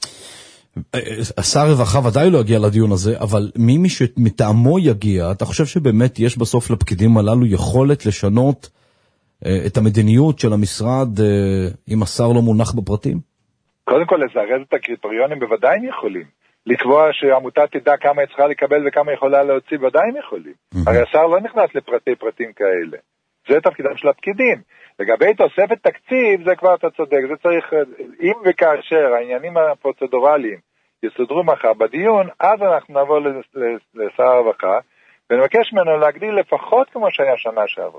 השר רווחה ודאי לא יגיע לדיון הזה, אבל מי מי שמטעמו יגיע, אתה חושב שבאמת יש בסוף לפקידים הללו יכולת לשנות את המדיניות של המשרד אם השר לא מונח בפרטים? קודם כל, לזרז את הקריטריונים בוודאי יכולים. לקבוע שהעמותה תדע כמה היא צריכה לקבל וכמה היא יכולה להוציא, ודאי יכולים. הרי השר לא נכנס לפרטי פרטים כאלה. זה תפקידם של הפקידים. לגבי תוספת תקציב, זה כבר אתה צודק. זה צריך, אם וכאשר העניינים הפרוצדורליים יסודרו מחר בדיון, אז אנחנו נבוא לשר הרווחה, ונבקש ממנו להגדיל לפחות כמו שהיה שנה שעברה.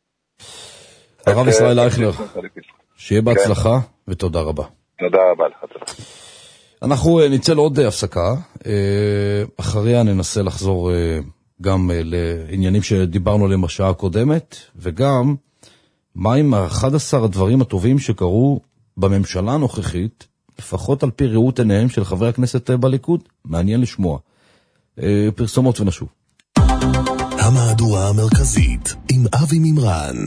הרב ישראל אייכלר, שיהיה בהצלחה ותודה רבה. תודה רבה לך. אנחנו נצא לעוד הפסקה, אחריה ננסה לחזור גם לעניינים שדיברנו עליהם בשעה הקודמת, וגם מה עם אחד עשר הדברים הטובים שקרו בממשלה הנוכחית, לפחות על פי ראות עיניהם של חברי הכנסת בליכוד. מעניין לשמוע. פרסומות ונשוב. המהדורה המרכזית עם אבי ממרן.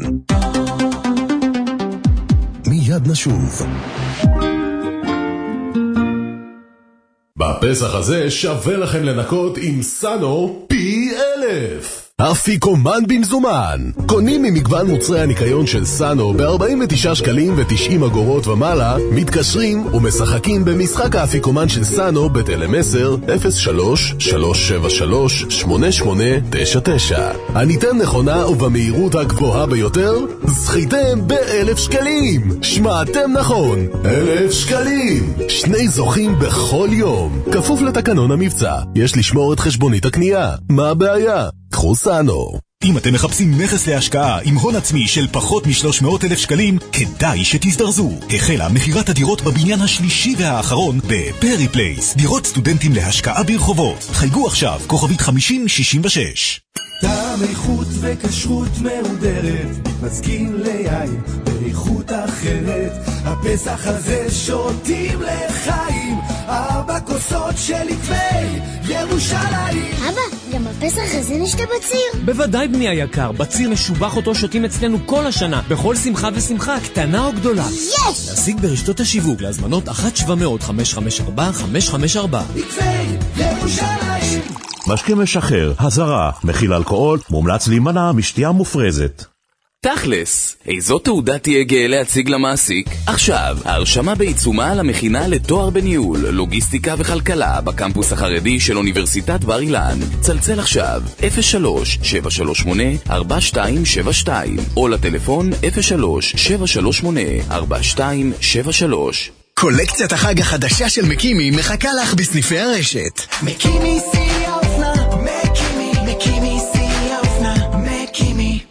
מיד נשוב. בפסח הזה שווה לכם לנקות עם סאנו פי אלף. אפיקומן במזומן. קונים ממגוון מוצרי הניקיון של סאנו ב-ארבעים ותשעה שקלים ו-תשעים אגורות ומעלה, מתקשרים ומשחקים במשחק האפיקומן של סאנו בטלמסר אפס שלוש שלוש שבע שלוש שמונה שמונה תשע תשע. הניתן נכונה ובמהירות הגבוהה ביותר, זכיתם באלף שקלים. שמעתם נכון, אלף שקלים. שני זוכים בכל יום. כפוף לתקנון המבצע. יש לשמור את חשבונית הקנייה. מה הבעיה? קחו סאנו. אם אתם מחפשים נכס להשקעה עם הון עצמי של פחות מ-שלוש מאות אלף שקלים, כדאי שתזדרזו. החלה מחירת הדירות בבניין השלישי והאחרון בפרי פלייס. דירות סטודנטים להשקעה ברחובות. חייגו עכשיו, כוכבית חמישים שישים ושש. טעם איכות וכשרות מהודרת, מתמזגים ליין באיכות אחרת. הפסח הזה שותים לחיים, ארבע כוסות של עקבי ירושלים. אבא, גם בפסח הזה נשתה בציר? בוודאי בני היקר, בציר משובח אותו שותים אצלנו כל השנה, בכל שמחה ושמחה, קטנה או גדולה. יש! להשיג ברשתות השיווק להזמנות אחת שבע מאות חמש חמש ארבע חמש חמש ארבע. עקבי ירושלים. משקה משחרר, הזרה, מכיל אלכוהול, מומלץ להימנע משתייה מופרזת. תכלס, איזו תעודה תהיה גאה להציג למעסיק? עכשיו, ההרשמה בעיצומה על המכינה לתואר בניהול, לוגיסטיקה וכלכלה בקמפוס החרדי של אוניברסיטת בר אילן. צלצל עכשיו אפס שלוש שבע שלוש שמונה ארבע שתיים שבע שתיים או לטלפון אפס שלוש שבע שלוש שמונה ארבע שתיים שבע שלוש. קולקציית החג החדשה של מקימי מחכה לך בסניפי הרשת. מקימי שיא האופנה, מקימי, מקימי שיא האופנה, מקימי.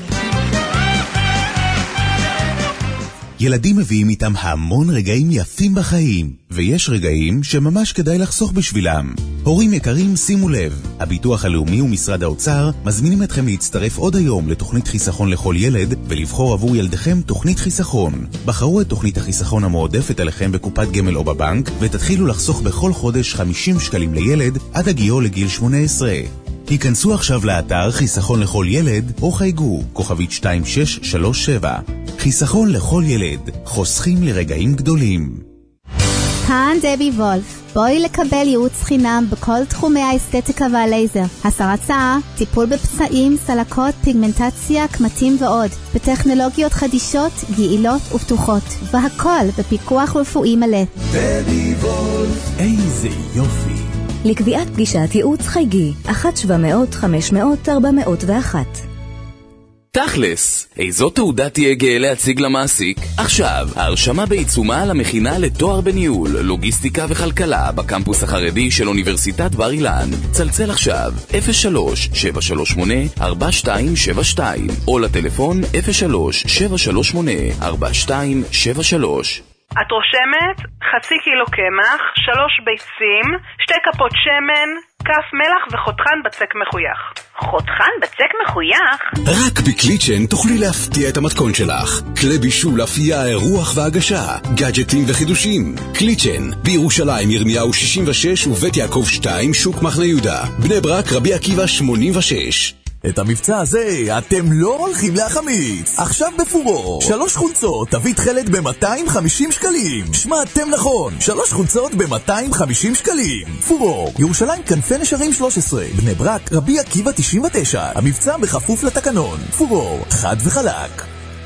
ילדים מביאים איתם המון רגעים יפים בחיים, ויש רגעים שממש כדאי לחסוך בשבילם. הורים יקרים, שימו לב, הביטוח הלאומי ומשרד האוצר מזמינים אתכם להצטרף עוד היום לתוכנית חיסכון לכל ילד ולבחור עבור ילדיכם תוכנית חיסכון. בחרו את תוכנית החיסכון המועדפת עליכם בקופת גמל או בבנק ותתחילו לחסוך בכל חודש חמישים שקלים לילד עד הגיעו לגיל שמונה עשרה. היכנסו עכשיו לאתר חיסכון לכל ילד או חייגו כוכבית שתיים שש שלוש שבע. חיסכון לכל ילד, חוסכים לרגעים גדולים. כאן דבי וולף, בואי לקבל ייעוץ חינם בכל תחומי האסתטיקה והלייזר, הסרת שיער, טיפול בפצעים, סלקות, פיגמנטציה, קמטים ועוד, בטכנולוגיות חדישות, יעילות ופתוחות, והכל בפיקוח רפואי מלא. דבי וולף, איזה יופי. לקביעת פגישת ייעוץ חייגי אחת שבע מאות חמש מאות ארבע מאות ואחת. תכלס, איזו תעודה תהיה גאה להציג למעסיק? עכשיו, ההרשמה בעיצומה על המכינה לתואר בניהול, לוגיסטיקה וכלכלה בקמפוס החרדי של אוניברסיטת בר אילן. צלצל עכשיו אפס שלוש שבע שלוש שמונה ארבע שתיים שבע שתיים או לטלפון אפס שלוש שבע שלוש שמונה ארבע שתיים שבע שלוש. את רושמת חצי קילו קמח, שלוש ביצים, שתי כפות שמן, כף מלח וחותכן בצק מחוייך. חותכן בצק מחוייך? רק בקליצ'ן תוכלי להפתיע את המתכון שלך. כלי בישול, אפייה, אירוח והגשה, גאדג'טים וחידושים. קליצ'ן, בירושלים ירמיהו שישים ושש ובית יעקב שתיים, שוק מחנה יהודה. בני ברק רבי עקיבא שמונים ושש. את המבצע הזה אתם לא הולכים להחמיץ. עכשיו בפורור, שלוש חולצות תביא תחלת ב-מאתיים וחמישים שקלים. שמעתם נכון, שלוש חולצות ב-מאתיים וחמישים שקלים. פורור, ירושלים כנפי נשרים שלוש עשרה, בני ברק רבי עקיבא תשעים ותשע. המבצע בכפוף לתקנון. פורור, חד וחלק.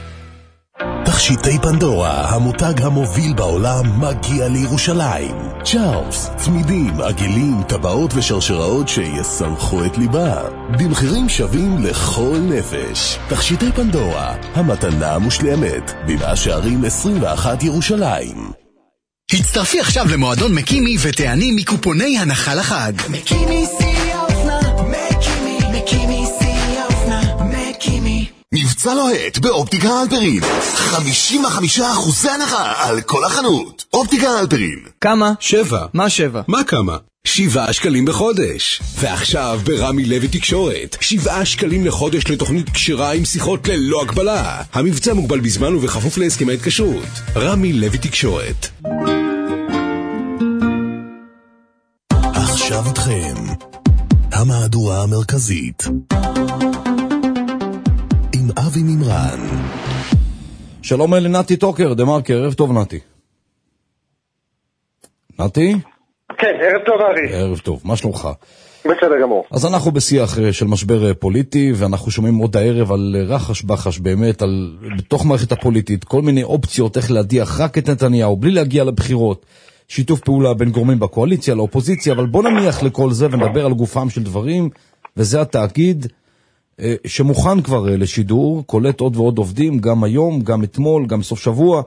תכשיטי פנדורה, המותג המוביל בעולם, מגיע לירושלים. צ'ארלס, צמידים, עגלים, טבעות ושרשראות שיסמכו את ליבה. במחירים שווים לכל נפש. תכשיטי פנדורה, המתנה המושלמת. במאה שערים עשרים ואחת ירושלים. הצטרפי עכשיו למועדון מקימי ותעני מקופוני הנחה לחג. מקימי שיא האופנה, מקימי, מקימי שיא האופנה, מקימי. מבצע לוהט באופטיקה אלפרין, חמישים וחמישה אחוזי הנחה על כל החנות. אופטיקה אלפרין. כמה? שבע. מה שבע? מה כמה? שבעה שקלים בחודש. ועכשיו ברמי לוי תקשורת, שבעה שקלים לחודש לתוכנית קשירה עם שיחות ללא הגבלה. המבצע מוגבל בזמן ובכפוף להסכמי התקשרות. רמי לוי תקשורת. עכשיו איתכם המהדורה המרכזית עם אבי ממרן. שלום לנתי טוקר, דה מרקר, ערב טוב נתי. נתי? כן, ערב טוב ארי. ערב טוב, מה שלומך? בסדר גמור. אז אנחנו בשיח של משבר פוליטי, ואנחנו שומעים עוד הערב על רחש בחש באמת, על בתוך מערכת הפוליטית, כל מיני אופציות איך להדיח רק את נתניהו, בלי להגיע לבחירות, שיתוף פעולה בין גורמים בקואליציה, לאופוזיציה, אבל בוא נניח לכל זה ונדבר על גופם של דברים, וזה התאגיד שמוכן כבר לשידור, קולט עוד ועוד עובדים, גם היום, גם אתמול, גם סוף שבוע,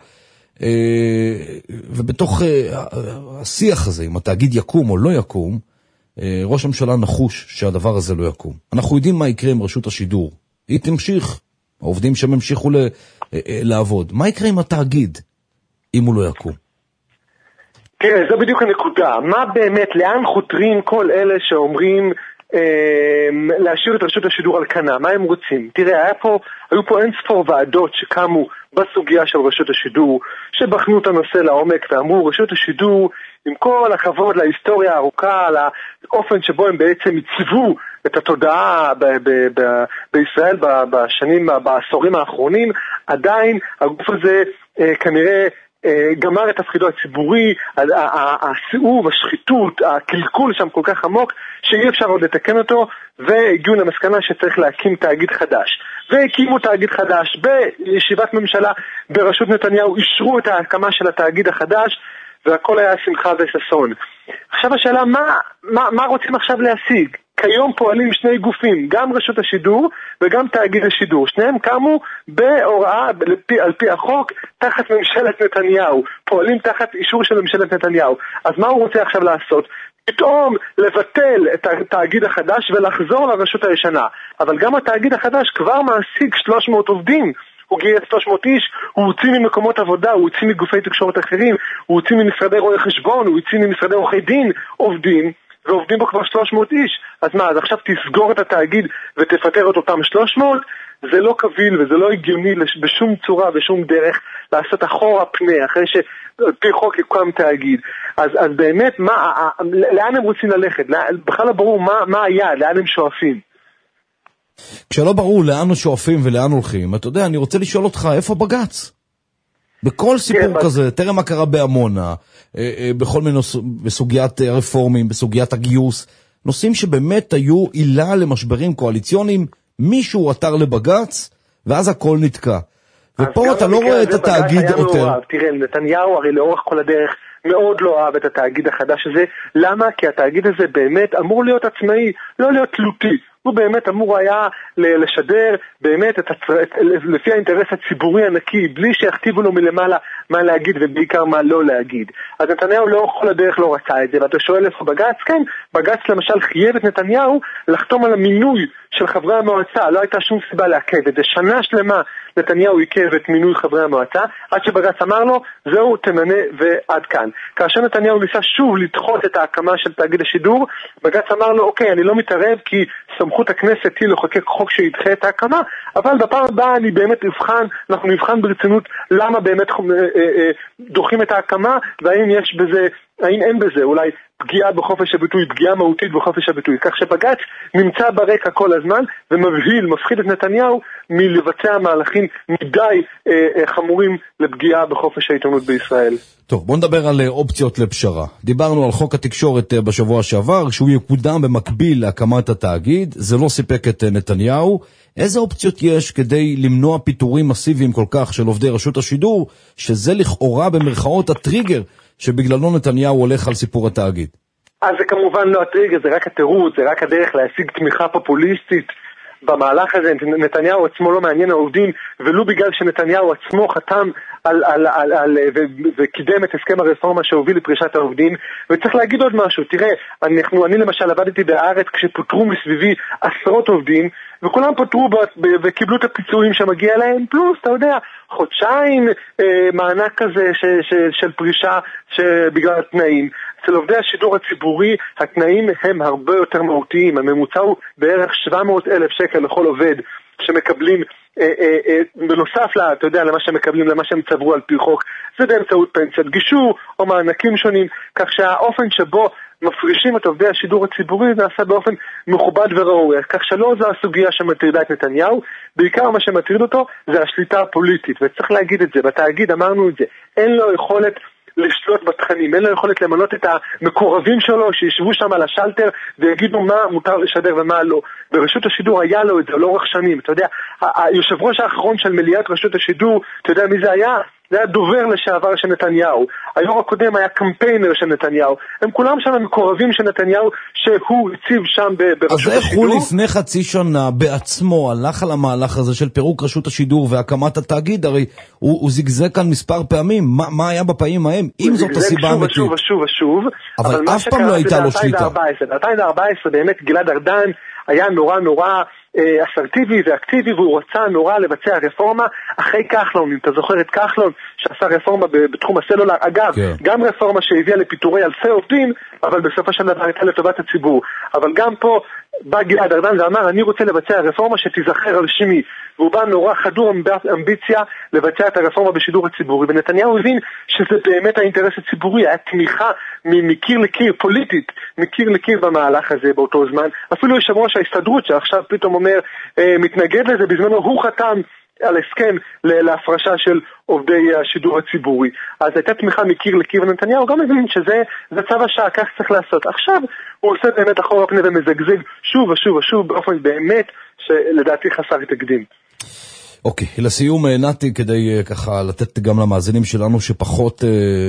ובתוך השיח הזה, אם התאגיד יקום או לא יקום, ראש הממשלה נחוש שהדבר הזה לא יקום. אנחנו יודעים מה יקרה עם רשות השידור. היא תמשיך, העובדים שם המשיכו לעבוד. מה יקרה עם התאגיד אם הוא לא יקום? תראה, זו בדיוק הנקודה. מה באמת, לאן חותרים כל אלה שאומרים להשאיר את רשות השידור על כנה? מה הם רוצים? תראה, היה פה, היו פה אין ספור ועדות שקמו בסוגיה של רשות השידור, שבחנו את הנושא לעומק ואמרו, רשות השידור, עם כל הכבוד להיסטוריה הארוכה, לאופן שבו הם בעצם עיצבו את התודעה ב- ב- ב- בישראל בשנים, בעשורים האחרונים, עדיין הגוף הזה אה, כנראה גמר את תפקידו הציבורי, הסיאוב, השחיתות, הקלקול שם כל כך עמוק, שאי אפשר עוד לתקן אותו, והגיעו למסקנה שצריך להקים תאגיד חדש. והקימו תאגיד חדש, בישיבת ממשלה בראשות נתניהו, אישרו את ההקמה של התאגיד החדש, והכל היה שמחה וששון. עכשיו השאלה, מה, מה, מה רוצים עכשיו להשיג? כיום פועלים שני גופים, גם רשות השידור וגם תאגיד השידור. שניהם קמו בהוראה, על פי, על פי החוק, תחת ממשלת נתניהו. פועלים תחת אישור של ממשלת נתניהו. אז מה הוא רוצה עכשיו לעשות? פתאום לבטל את התאגיד החדש ולחזור לרשות הישנה. אבל גם התאגיד החדש כבר מעסיק שלוש מאות עובדים. הוא גייס שלוש מאות איש, הוא הוציא ממקומות עבודה, הוא הוציא מגופי תקשורת אחרים, הוא הוציא ממשרדי רואי חשבון, הוא הוציא ממשרדי עורכי דין, עובדים, ועובדים בו כבר שלוש מאות איש. אז מה, אז עכשיו תסגור את התאגיד ותפטר את אותם שלוש מאות? זה לא קביל וזה לא הגיוני בשום צורה ושום דרך לעשות אחורה פנה, אחרי שעל פי חוק יקום תאגיד. אז, אז באמת, מה, לאן הם רוצים ללכת? בכלל לא ברור מה, מה היה, לאן הם שואפים. כשלא ברור לאן הם שואפים ולאן הולכים, אתה יודע, אני רוצה לשאול אותך, איפה בגץ? בכל סיפור כזה, תראה מה קרה בעמונה, בכל מיני בסוגיית הרפורמים, בסוגיית הגיוס, נושאים שבאמת היו עילה למשברים קואליציוניים, מישהו עתר לבגץ, ואז הכל נתקע. ופה אתה לא רואה את התאגיד יותר. תראה, נתניהו הרי לאורך כל הדרך מאוד לא אהב את התאגיד החדש הזה. למה? כי התאגיד הזה באמת אמור להיות עצמאי, לא להיות תלותי. הוא באמת אמור היה לשדר באמת את הצר... לפי האינטרס הציבורי הנקי, בלי שיכתיבו לו מלמעלה מה להגיד ובעיקר מה לא להגיד. אז נתניהו לא כל הדרך לא רצה את זה, ואתה שואל איפה בגץ? כן, בגץ למשל חייב את נתניהו לחתום על המינוי של חברי המועצה, לא הייתה שום סיבה לעכב את זה. שנה שלמה נתניהו עיכב את מינוי חברי המועצה, עד שבגץ אמר לו, זהו, תמנה ועד כאן. כאשר נתניהו ניסה שוב לדחות את ההקמה של תאגיד השידור, בגץ אמר לו, אוקיי, אני לא מתערב כי סמכות הכנסת היא לחוקק חוק שידחה את ההקמה, אבל בפעם הבאה אני באמת נבחן, אנחנו נבחן ברצינות למה באמת דוחים את ההקמה, והאם יש בזה, האם אין בזה, אולי פגיעה בחופש הביטוי, פגיעה מהותית בחופש הביטוי, כך שבג"ץ נמצא ברקע כל הזמן ומבהיל, מפחיד את נתניהו מלבצע מהלכים מדי אה, אה, חמורים לפגיעה בחופש העיתונות בישראל. טוב, בוא נדבר על אופציות לפשרה. דיברנו על חוק התקשורת בשבוע שעבר, שהוא יקודם במקביל להקמת התאגיד, זה לא סיפק את נתניהו. איזה אופציות יש כדי למנוע פיטורים מסיביים כל כך של עובדי רשות השידור, שזה לכאורה במרכאות הטריגר שבגללו נתניהו הולך על סיפור התאגיד? אז זה כמובן לא הטריגר, זה רק התירוץ, זה רק הדרך להשיג תמיכה פופוליסטית במהלך הזה. נתניהו עצמו לא מעניין העובדים, ולו בגלל שנתניהו עצמו חתם על, על, על, על, ו, וקידם את הסכם הרפורמה שהוביל לפרישת העובדים. וצריך להגיד עוד משהו, תראה, אנחנו, אני למשל עבדתי בארץ כשפוטרו מסביבי עשרות עובדים, וכולם פוטרו וקיבלו את הפיצויים שמגיע להם, פלוס, אתה יודע, חודשיים אה, מענק כזה ש, ש, של פרישה שבגלל התנאים. אצל עובדי השידור הציבורי התנאים הם הרבה יותר מהותיים, הממוצע הוא בערך שבע מאות אלף שקל לכל עובד שמקבלים, אה, אה, אה, בנוסף לה, אתה יודע, למה שמקבלים, למה שהם צברו על פי חוק, זה באמצעות פנסיית גישור או מענקים שונים, כך שהאופן שבו מפרישים את עובדי השידור הציבורי נעשה באופן מכובד וראוי, כך שלא זו הסוגיה שמטרידה את נתניהו, בעיקר מה שמטריד אותו זה השליטה הפוליטית, וצריך להגיד את זה, בתאגיד אמרנו את זה, אין לו יכולת לשלוט בתכנים, אין לו יכולת למנות את המקורבים שלו שישבו שם על השלטר ויגידו מה מותר לשדר ומה לא. ברשות השידור היה לו את זה לאורך שנים. אתה יודע, היושב ראש האחרון של מליאת רשות השידור, אתה יודע מי זה היה? זה היה דובר לשעבר של נתניהו. היו"ר הקודם היה קמפיינר של נתניהו. הם כולם שם מקורבים של נתניהו שהוא הציב שם ברשות השידור. אז איך הוא לפני חצי שנה בעצמו הלך על המהלך הזה של פירוק רשות השידור והקמת התאגיד? הרי הוא, הוא זגזג כאן מספר פעמים. מה, מה היה בפעמים ההם? אם זאת הסיבה האמיתית. שוב ושוב ושוב. אבל, אבל אף פעם לא הייתה לו שליטה. ב-אלפיים וארבע עשרה באמת גלעד ארדן היה נורא נורא אסרטיבי ואקטיבי, והוא רצה נורא לבצע רפורמה אחרי כחלון. אם אתה זוכר את כחלון שעשה רפורמה בתחום הסלולר, אגב, כן. גם רפורמה שהביאה לפיטורי אלפי עובדים, אבל בסופו של דבר הייתה לטובת הציבור. אבל גם פה בא גלעד ארדן ואמר, אני רוצה לבצע רפורמה שתיזכר על שמי, והוא בא נורא חדור אמביציה לבצע את הרפורמה בשידור הציבורי, ונתניהו הבין שזה באמת האינטרס הציבורי, היה תמיכה מקיר לקיר, פוליטית, מקיר לקיר במהלך הזה באותו זמן. אפילו יושב ראש ההסתדרות שעכשיו פתאום אומר, אה, מתנגד לזה, בזמנו הוא חתם על הסכם להפרשה של עובדי השידור הציבורי. אז הייתה תמיכה מקיר לקיר, ונתניהו גם מבין שזה זה צו השעה, כך צריך לעשות. עכשיו הוא עושה באמת אחורה פנה ומזגזג שוב ושוב ושוב באופן באמת שלדעתי חסר תקדים. אוקיי, לסיום נתי, כדי ככה לתת גם למאזינים שלנו שפחות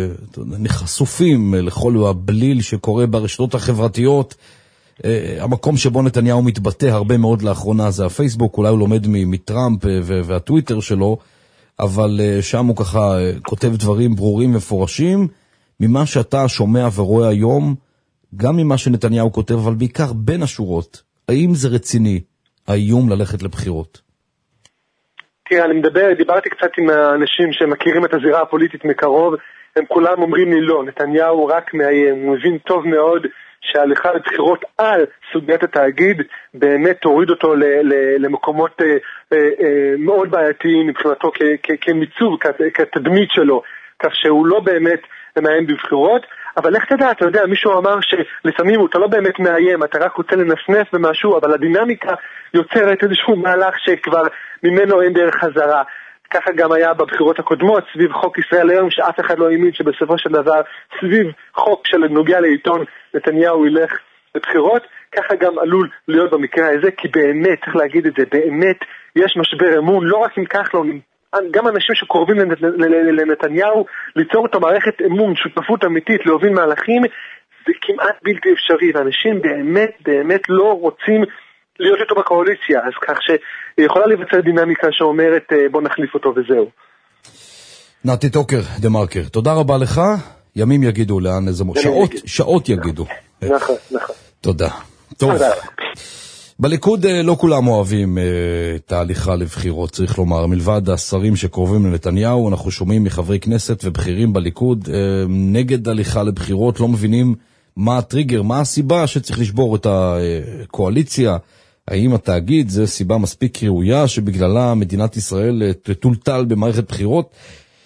נחשופים לכל הבליל שקורה ברשתות החברתיות, המקום שבו נתניהו מתבטא הרבה מאוד לאחרונה זה הפייסבוק, אולי הוא לומד מטראמפ והטוויטר שלו, אבל שם הוא ככה כותב דברים ברורים ומפורשים, ממה שאתה שומע ורואה היום, גם ממה שנתניהו כותב, אבל בעיקר בין השורות, האם זה רציני, האיום ללכת לבחירות? תראה, אני מדבר, דיברתי קצת עם האנשים שמכירים את הזירה הפוליטית מקרוב, הם כולם אומרים לי לא, נתניהו רק מאיים, הוא מבין טוב מאוד שההליכה לבחירות על סוגיית התאגיד באמת תוריד אותו למקומות מאוד בעייתיים מבחינתו כמיצוב, כתדמית שלו, כך שהוא לא באמת מאיים בבחירות. אבל איך תדע, אתה יודע, מישהו אמר שלפעמים אתה לא באמת מאיים, אתה רק רוצה לנסנף במשהו, אבל הדינמיקה יוצרת איזשהו מהלך שכבר ממנו אין דרך חזרה. ככה גם היה בבחירות הקודמות, סביב חוק ישראל היום, שאף אחד לא האמין שבסופו של דבר, סביב חוק של נוגע לעיתון, נתניהו ילך לבחירות, ככה גם עלול להיות במקרה הזה, כי באמת, צריך להגיד את זה, באמת יש משבר אמון, לא רק עם כחלון, גם אנשים שקורבים לנתניהו, ליצור את המערכת אמון, שותפות אמיתית, להוביל מהלכים, זה כמעט בלתי אפשרי, ואנשים באמת, באמת לא רוצים להיות איתו בקואליציה, אז כך שיכולה לבצע דינמיקה שאומרת בוא נחליף אותו וזהו. נתי טוקר, דה מרקר, תודה רבה לך, ימים יגידו לאן איזה שעות, שעות יגידו. נכון, נכון. תודה. טוב. בליכוד לא כולם אוהבים את ההליכה לבחירות, צריך לומר, מלבד השרים שקרובים לנתניהו, אנחנו שומעים מחברי כנסת ובכירים בליכוד נגד הליכה לבחירות, לא מבינים מה הטריגר, מה הסיבה שצריך לשבור את הקואליציה, האם התאגיד זה סיבה מספיק ראויה שבגללה מדינת ישראל תטולטל במערכת בחירות.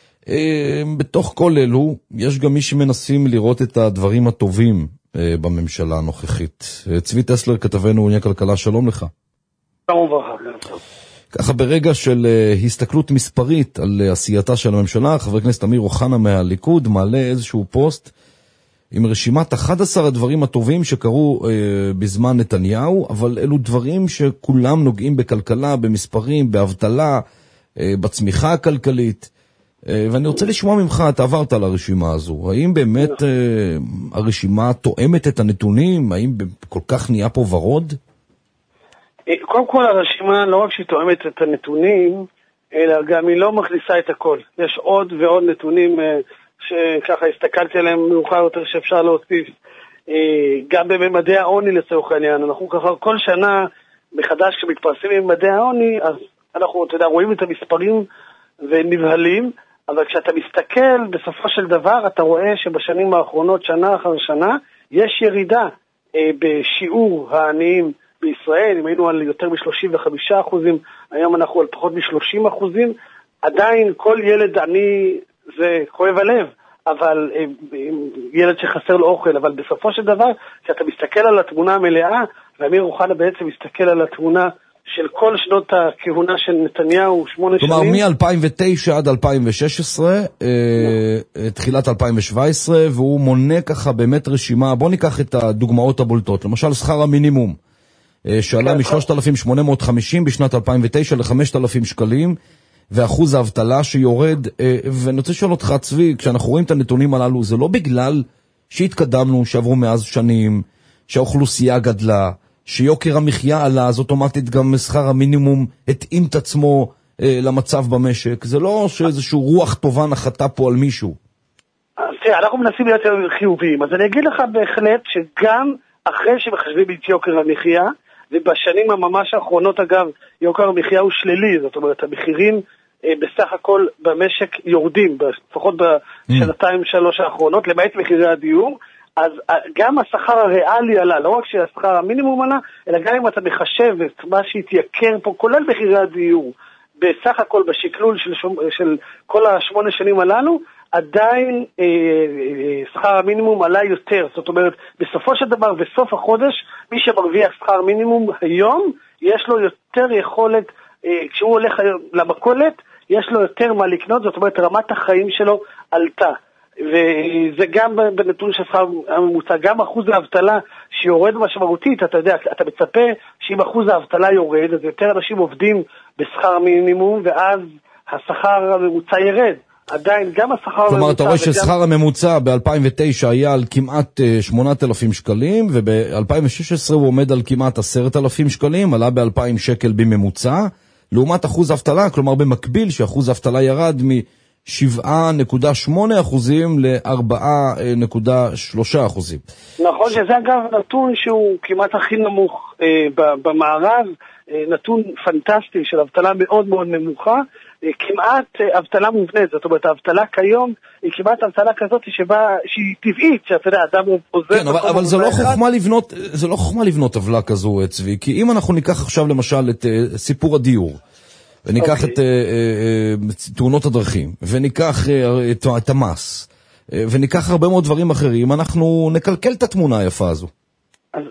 בתוך כל אלו יש גם מי שמנסים לראות את הדברים הטובים בממשלה הנוכחית. צבי טסלר, כתבנו עניין כלכלה, שלום לך. שלום וברכה. ככה ברגע של הסתכלות מספרית על עשייתה של הממשלה, חבר הכנסת אמיר אוחנה מהליכוד מעלה איזשהו פוסט עם רשימת אחד עשר הדברים הטובים שקרו אה, בזמן נתניהו, אבל אלו דברים שכולם נוגעים בכלכלה, במספרים, באבטלה, אה, בצמיחה הכלכלית. אה, ואני רוצה לשמוע ממך, אתה עברת על הרשימה הזו. האם באמת אה, הרשימה תואמת את הנתונים? האם כל כך נהיה פה ורוד? קודם כל הרשימה לא רק שהיא תואמת את הנתונים, אלא גם היא לא מכניסה את הכל. יש עוד ועוד נתונים אה, שככה הסתכלתי עליהם מאוחר יותר שאפשר להוסיף, גם בממדי העוני לצורך העניין. אנחנו ככה כל שנה מחדש כשמתפרסמים ממדי העוני, אז אנחנו, אתה יודע, רואים את המספרים ונבהלים, אבל כשאתה מסתכל בסופו של דבר אתה רואה שבשנים האחרונות, שנה אחר שנה, יש ירידה בשיעור העניים בישראל. אם היינו על יותר מ-שלושים וחמישה אחוזים, היום אנחנו על פחות מ-שלושים אחוזים. עדיין כל ילד עני זה כואב הלב, אבל ילד שחסר לו אוכל, אבל בסופו של דבר, כשאתה מסתכל על התמונה המלאה, ואמיר אוחנה בעצם מסתכל על התמונה של כל שנות הכהונה של נתניהו, שמונה שנים. כלומר, מ-אלפיים ותשע עד אלפיים ושש עשרה, אה, תחילת אלפיים ושבע עשרה, והוא מונה ככה באמת רשימה, בוא ניקח את הדוגמאות הבולטות, למשל שכר המינימום, אה, שעלה מ-שלושת אלפים שמונה מאות וחמישים בשנת אלפיים ותשע ל-חמשת אלפים שקלים, ואחוז האבטלה שיורד, אה, ואני רוצה לשאול אותך, צבי, כשאנחנו רואים את הנתונים הללו, זה לא בגלל שהתקדמנו, שעברו מאז שנים, שהאוכלוסייה גדלה, שיוקר המחיה עלה, אז אוטומטית גם שכר המינימום התאים את עצמו אה, למצב במשק. זה לא שאיזשהו רוח טובה נחתה פה על מישהו. תראה, אנחנו מנסים להיות חיוביים, אז אני אגיד לך בהחלט שגם אחרי שמחשבים את יוקר המחיה, ובשנים הממש האחרונות אגב, יוקר המחיה הוא שלילי, זאת אומרת, המחירים אה, בסך הכל במשק יורדים, לפחות בשנתיים שלוש האחרונות, למעט מחירי הדיור, אז גם השכר הריאלי עלה, לא רק שהשכר המינימום עלה, אלא גם אם אתה מחשב את מה שהתייקר פה, כולל מחירי הדיור, בסך הכל בשקלול של, של כל השמונה שנים הללו, עדיין אה, אה, שכר המינימום עלה יותר. זאת אומרת, בסופו של דבר, בסוף החודש, מי שמרוויח שכר מינימום היום, יש לו יותר יכולת, אה, כשהוא הולך למכולת, יש לו יותר מה לקנות, זאת אומרת, רמת החיים שלו עלתה. וזה גם בנתון של שכר הממוצע, גם אחוז האבטלה שיורד משמעותית, אתה יודע, אתה מצפה שאם אחוז האבטלה יורד, אז יותר אנשים עובדים בשכר מינימום, ואז השכר הממוצע ירד. עדיין גם השכר הממוצע... כלומר, אתה רואה ששכר הממוצע ב-אלפיים ותשע היה על כמעט שמונת אלפים שקלים, וב-אלפיים ושש עשרה הוא עומד על כמעט עשרת אלפים שקלים, עלה ב-אלפיים שקל בממוצע, לעומת אחוז אבטלה, כלומר במקביל שאחוז אבטלה ירד מ-שבע נקודה שמונה אחוזים ל-ארבע נקודה שלוש אחוזים. נכון, שזה אגב נתון שהוא כמעט הכי נמוך אה, במערב, אה, נתון פנטסטי של אבטלה מאוד מאוד נמוכה, כמעט אבטלה מובנית, זאת אומרת, האבטלה כיום היא כמעט אבטלה כזאת שבה, שהיא טבעית, שאתה יודע, אדם עוזר... כן, אבל, אבל זה לא חוכמה לבנות, זה לא חוכמה לבנות טבלה כזו, צבי, כי אם אנחנו ניקח עכשיו למשל את uh, סיפור הדיור, וניקח okay. את uh, uh, תאונות הדרכים, וניקח uh, את, את המס, uh, וניקח הרבה מאוד דברים אחרים, אנחנו נקלקל את התמונה היפה הזו. אז...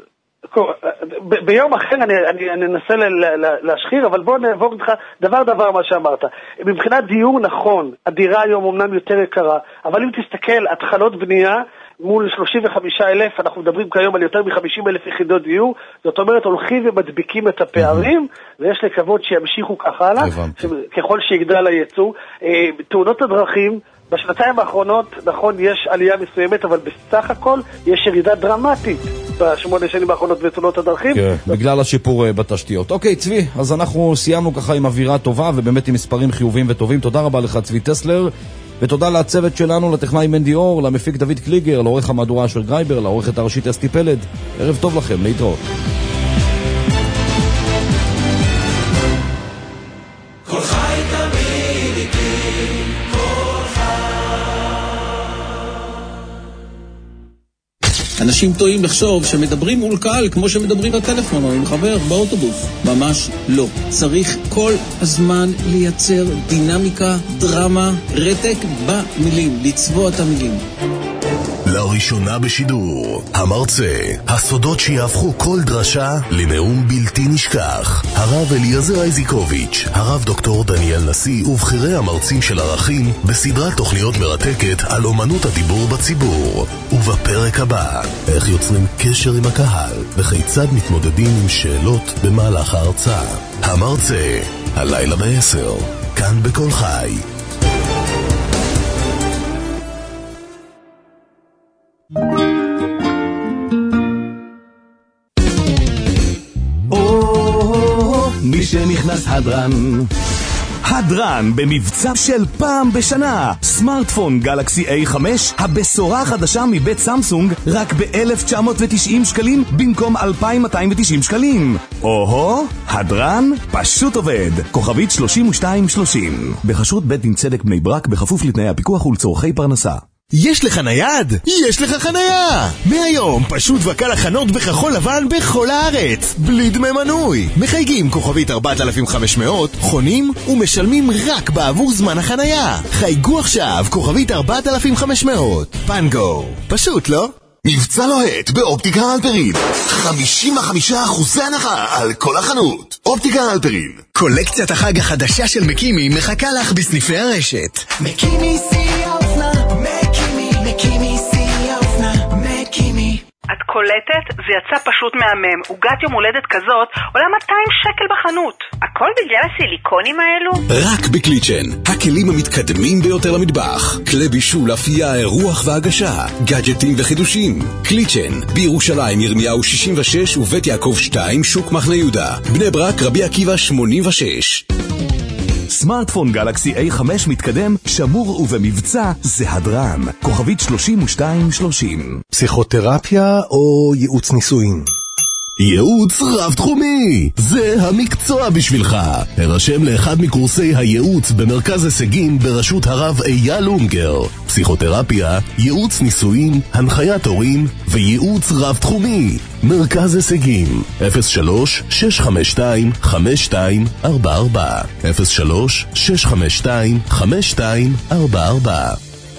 ב- ביום אחר אני, אני, אני אנסה ל- ל- להשחיר, אבל בוא נעבור לך דבר דבר מה שאמרת. מבחינת דיור נכון, הדירה היום אומנם יותר יקרה, אבל אם תסתכל, התחלות בנייה מול שלושים וחמישה אלף, אנחנו מדברים כיום על יותר מ-חמישים אלף יחידות דיור, זאת אומרת הולכים ומדביקים את הפערים, ויש לקוות שימשיכו כך הלאה, ככל שיגדל הייצוא. תאונות הדרכים, בשנתיים האחרונות, נכון, יש עלייה מסוימת, אבל בסך הכל יש ירידה דרמטית בשמונה שנים האחרונות בתאונות הדרכים. כן, בגלל השיפור בתשתיות. אוקיי, צבי, אז אנחנו סיימנו ככה עם אווירה טובה, ובאמת עם מספרים חיוביים וטובים. תודה רבה לך, צבי טסלר, ותודה לצוות שלנו, לטכנאי מנדי אור, למפיק דוד קליגר, לעורך המהדורה אשר גרייבר, לעורכת הראשית אסתי פלד. ערב טוב לכם, להתראות. כל חי תמיד איתי. אנשים טועים לחשוב שמדברים מול קהל כמו שמדברים בטלפון או עם חבר באוטובוס. ממש לא. צריך כל הזמן לייצר דינמיקה, דרמה, רתק במילים, לצבוע את המילים. לראשונה בשידור, המרצה, הסודות שיהפכו כל דרשה לנאום בלתי נשכח. הרב אליעזר איזיקוביץ', הרב דוקטור דניאל נשיא ובחירי המרצים של ערכים בסדרת תוכניות מרתקת על אומנות הדיבור בציבור. ובפרק הבא, איך יוצרים קשר עם הקהל וכיצד מתמודדים עם שאלות במהלך ההרצאה. המרצה, הלילה בעשר, כאן בכל חי. מי שנכנס הדרן. הדרן במבצע של פעם בשנה. סמארטפון גלקסי איי חמש, הבשורה החדשה מבית סמסונג, רק ב-אלף תשע מאות ותשעים שקלים במקום אלפיים מאתיים ותשעים שקלים. או-הו, הדרן פשוט עובד. כוכבית שלושים ושתיים שלושים. בחסות בית דין צדק בני ברק, בכפוף לתנאי הפיקוח ולצורכי פרנסה. יש לך נייד? יש לך חנייה! מהיום פשוט וקל החנות בכחול לבן בכל הארץ, בלי דמי מנוי. מחייגים כוכבית ארבעת אלפים וחמש מאות, חונים ומשלמים רק בעבור זמן החנייה. חייגו עכשיו כוכבית ארבעת אלפים וחמש מאות. פנגו. פשוט, לא? מבצע לוהט באופטיקה הלפרין. חמישים וחמישה אחוז הנחה על כל החנות. אופטיקה הלפרין. קולקציית החג החדשה של מקימי מחכה לך בסניפי הרשת. מקימי שיא האופנה, מקימי, מקימי שיא האופנה, מקימי. את קולטת? זה יצא פשוט מהמם. עוגת יום הולדת כזאת עולה מאתיים שקל בחנות. הכל בגלל הסיליקונים האלו? רק בקליצ'ן, הכלים המתקדמים ביותר למטבח. כלי בישול, אפייה, אירוח והגשה, גאדג'טים וחידושים. קליצ'ן, בירושלים ירמיהו שישים ושש ובית יעקב שתיים, שוק מחנה יהודה. בני ברק רבי עקיבא שמונים ושש. סמארטפון גלקסי איי חמש מתקדם, שמור ובמבצע זה הדרן. כוכבית שלושים ושתיים שלושים. פסיכותרפיה או ייעוץ נישואין? ייעוץ רב תחומי, זה המקצוע בשבילך. הרשם לאחד מקורסי הייעוץ במרכז הישגים בראשות הרב אייל לונגר. פסיכותרפיה, ייעוץ נישואין, הנחיית הורים וייעוץ רב תחומי. מרכז הישגים אפס שלוש שש חמש שתיים חמש שתיים ארבע ארבע אפס שלוש שש חמש שתיים חמש שתיים ארבע ארבע.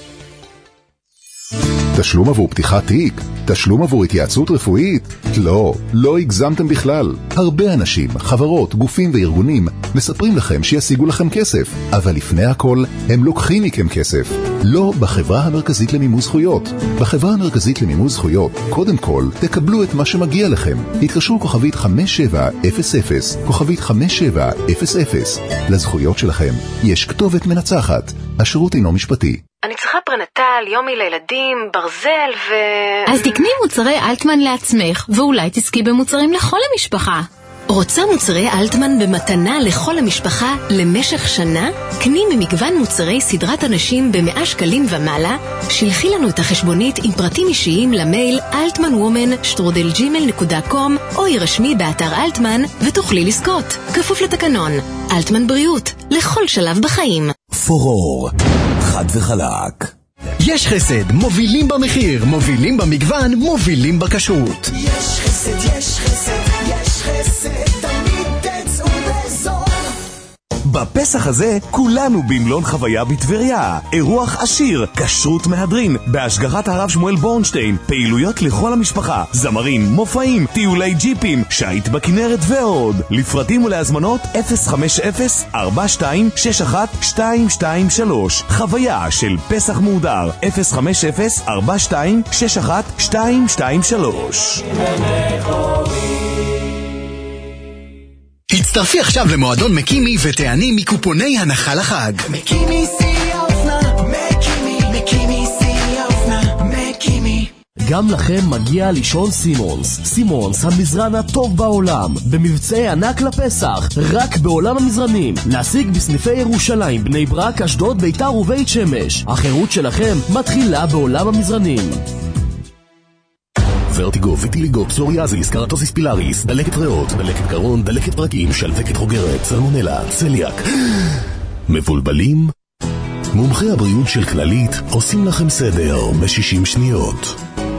תשלום עבור פתיחת תיק? תשלום עבור התייעצות רפואית? לא, לא הגזמתם בכלל. הרבה אנשים, חברות, גופים וארגונים מספרים לכם שישיגו לכם כסף, אבל לפני הכל הם לוקחים מכם כסף. לא בחברה המרכזית למימוש זכויות. בחברה המרכזית למימוש זכויות, קודם כל תקבלו את מה שמגיע לכם. התקשרו כוכבית חמש שבע אפס אפס, כוכבית חמש שבע אפס אפס. לזכויות שלכם יש כתובת מנצחת. השירות אינו משפטי. אני צריכה פרנטל, יומי לילדים, ברזל ו... אז תקני מוצרי אלטמן לעצמך, ואולי תזכי במוצרים לכל המשפחה. רוצה מוצרי אלטמן במתנה לכל המשפחה למשך שנה? קני ממגוון מוצרי סדרת אנשים במאה שקלים ומעלה, שלחי לנו את החשבונית עם פרטים אישיים למייל אלטמן וומן שטרודל ג'ימייל נקודה קום או ירשמי באתר אלטמן ותוכלי לזכות. כפוף לתקנון. אלטמן בריאות, לכל שלב בחיים. פורור, חד וחלק. יש חסד, מובילים במחיר, מובילים במגוון, מובילים בכשרות. יש חסד, יש חסד, יש חסד, תמיד תצאו בזול. בפסח הזה כולנו במלון חוויה בטבריה. אירוח עשיר, כשרות מהדרין, בהשגחת הרב שמואל בורנשטיין, פעילויות לכל המשפחה, זמרים, מופעים, טיולי ג'יפים, שייט בכנרת ועוד. לפרטים ולהזמנות אפס חמש אפס ארבע שתיים שש אחת שתיים שתיים שלוש. חוויה של פסח מודר אפס חמש אפס ארבע שתיים שש אחת שתיים שתיים שלוש. הצטרפי עכשיו למועדון מקימי ותעני מקופוני הנחה לחג. מקימי שיא האופנה, מקימי, מקימי שיא האופנה, מקימי. גם לכם מגיע לישון סימונס. סימונס, המזרן הטוב בעולם, במבצעי ענק לפסח, רק בעולם המזרנים. להשיג בסניפי ירושלים, בני ברק, אשדוד, ביתר ובית שמש. החירות שלכם מתחילה בעולם המזרנים. ורטיגו, ויטיליגו, פסוריאזיס, קרטוסיס פילאריס, דלקת ריאות, דלקת גרון, דלקת פרקים, שלפקת חוגרת, סלמונלה, צליאק. מבולבלים? מומחי הבריאות של כללית עושים לכם סדר ב-שישים שניות.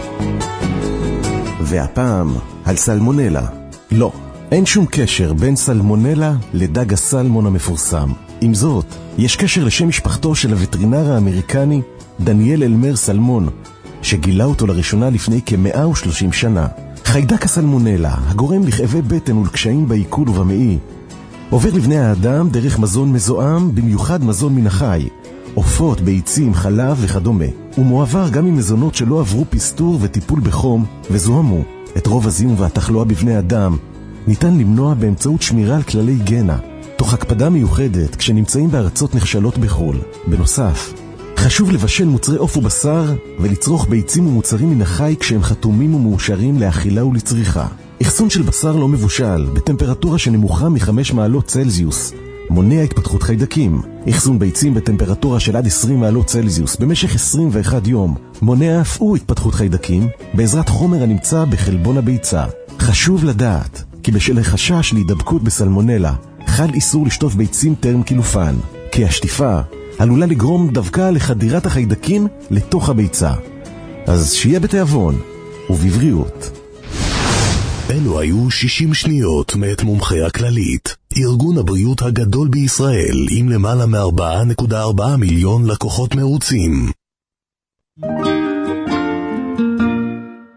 והפעם על סלמונלה. לא, אין שום קשר בין סלמונלה לדג הסלמון המפורסם. עם זאת, יש קשר לשם משפחתו של הווטרינר האמריקני דניאל אלמר סלמון, שגילה אותו לראשונה לפני כ-מאה ושלושים שנה. חיידק הסלמונלה, הגורם לכאבי בטן ולקשיים בעיכול ובמעי, עובר לבני האדם דרך מזון מזוהם, במיוחד מזון מן החי, עופות, ביצים, חלב וכדומה. הוא מועבר גם ממזונות שלא עברו פסטור וטיפול בחום וזוהמו. את רוב הזיהום והתחלואה בבני אדם ניתן למנוע באמצעות שמירה על כללי גנה, תוך הקפדה מיוחדת כשנמצאים בארצות נחשלות בחול. בנוסף, חשוב לבשל מוצרי עוף ובשר ולצרוך ביצים ומוצרים מן החי כשהם חתומים ומאושרים לאכילה ולצריכה. אחסון של בשר לא מבושל בטמפרטורה שנמוכה מחמש מעלות צלזיוס מונע התפתחות חיידקים. אחסון ביצים בטמפרטורה של עד עשרים מעלות צלזיוס במשך עשרים ואחד יום מונע אף הוא התפתחות חיידקים בעזרת חומר הנמצא בחלבון הביצה. חשוב לדעת כי בשל החשש להידבקות בסלמונלה חל איסור לשטוף ביצים טרם קילופן, כי השטיפה עלולה לגרום דווקא לחדירת החיידקים לתוך הביצה. אז שיהיה בתיאבון ובבריאות. אלו היו שישים שניות מאת מומחי הכללית, ארגון הבריאות הגדול בישראל עם למעלה מ-ארבע נקודה ארבע מיליון לקוחות מרוצים.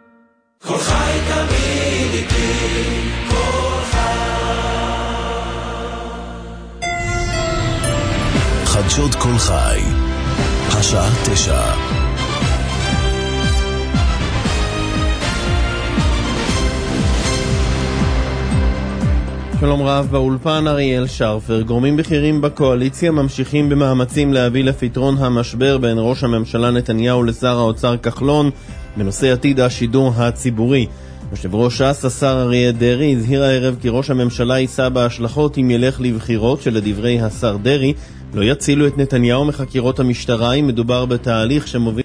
חדשות כל חי. השעה תשע. שלום רב, באולפן אריאל שרפר. גורמים בכירים בקואליציה ממשיכים במאמצים להביא לפתרון המשבר בין ראש הממשלה נתניהו לשר האוצר כחלון בנושא עתיד השידור הציבורי. יושב ראש ש"ס, השר אריה דרעי, הזהיר הערב כי ראש הממשלה יישא בהשלכות אם ילך לבחירות, שלדברי השר דרעי לא יצילו את נתניהו מחקירות המשטרה אם מדובר בתהליך שמוביל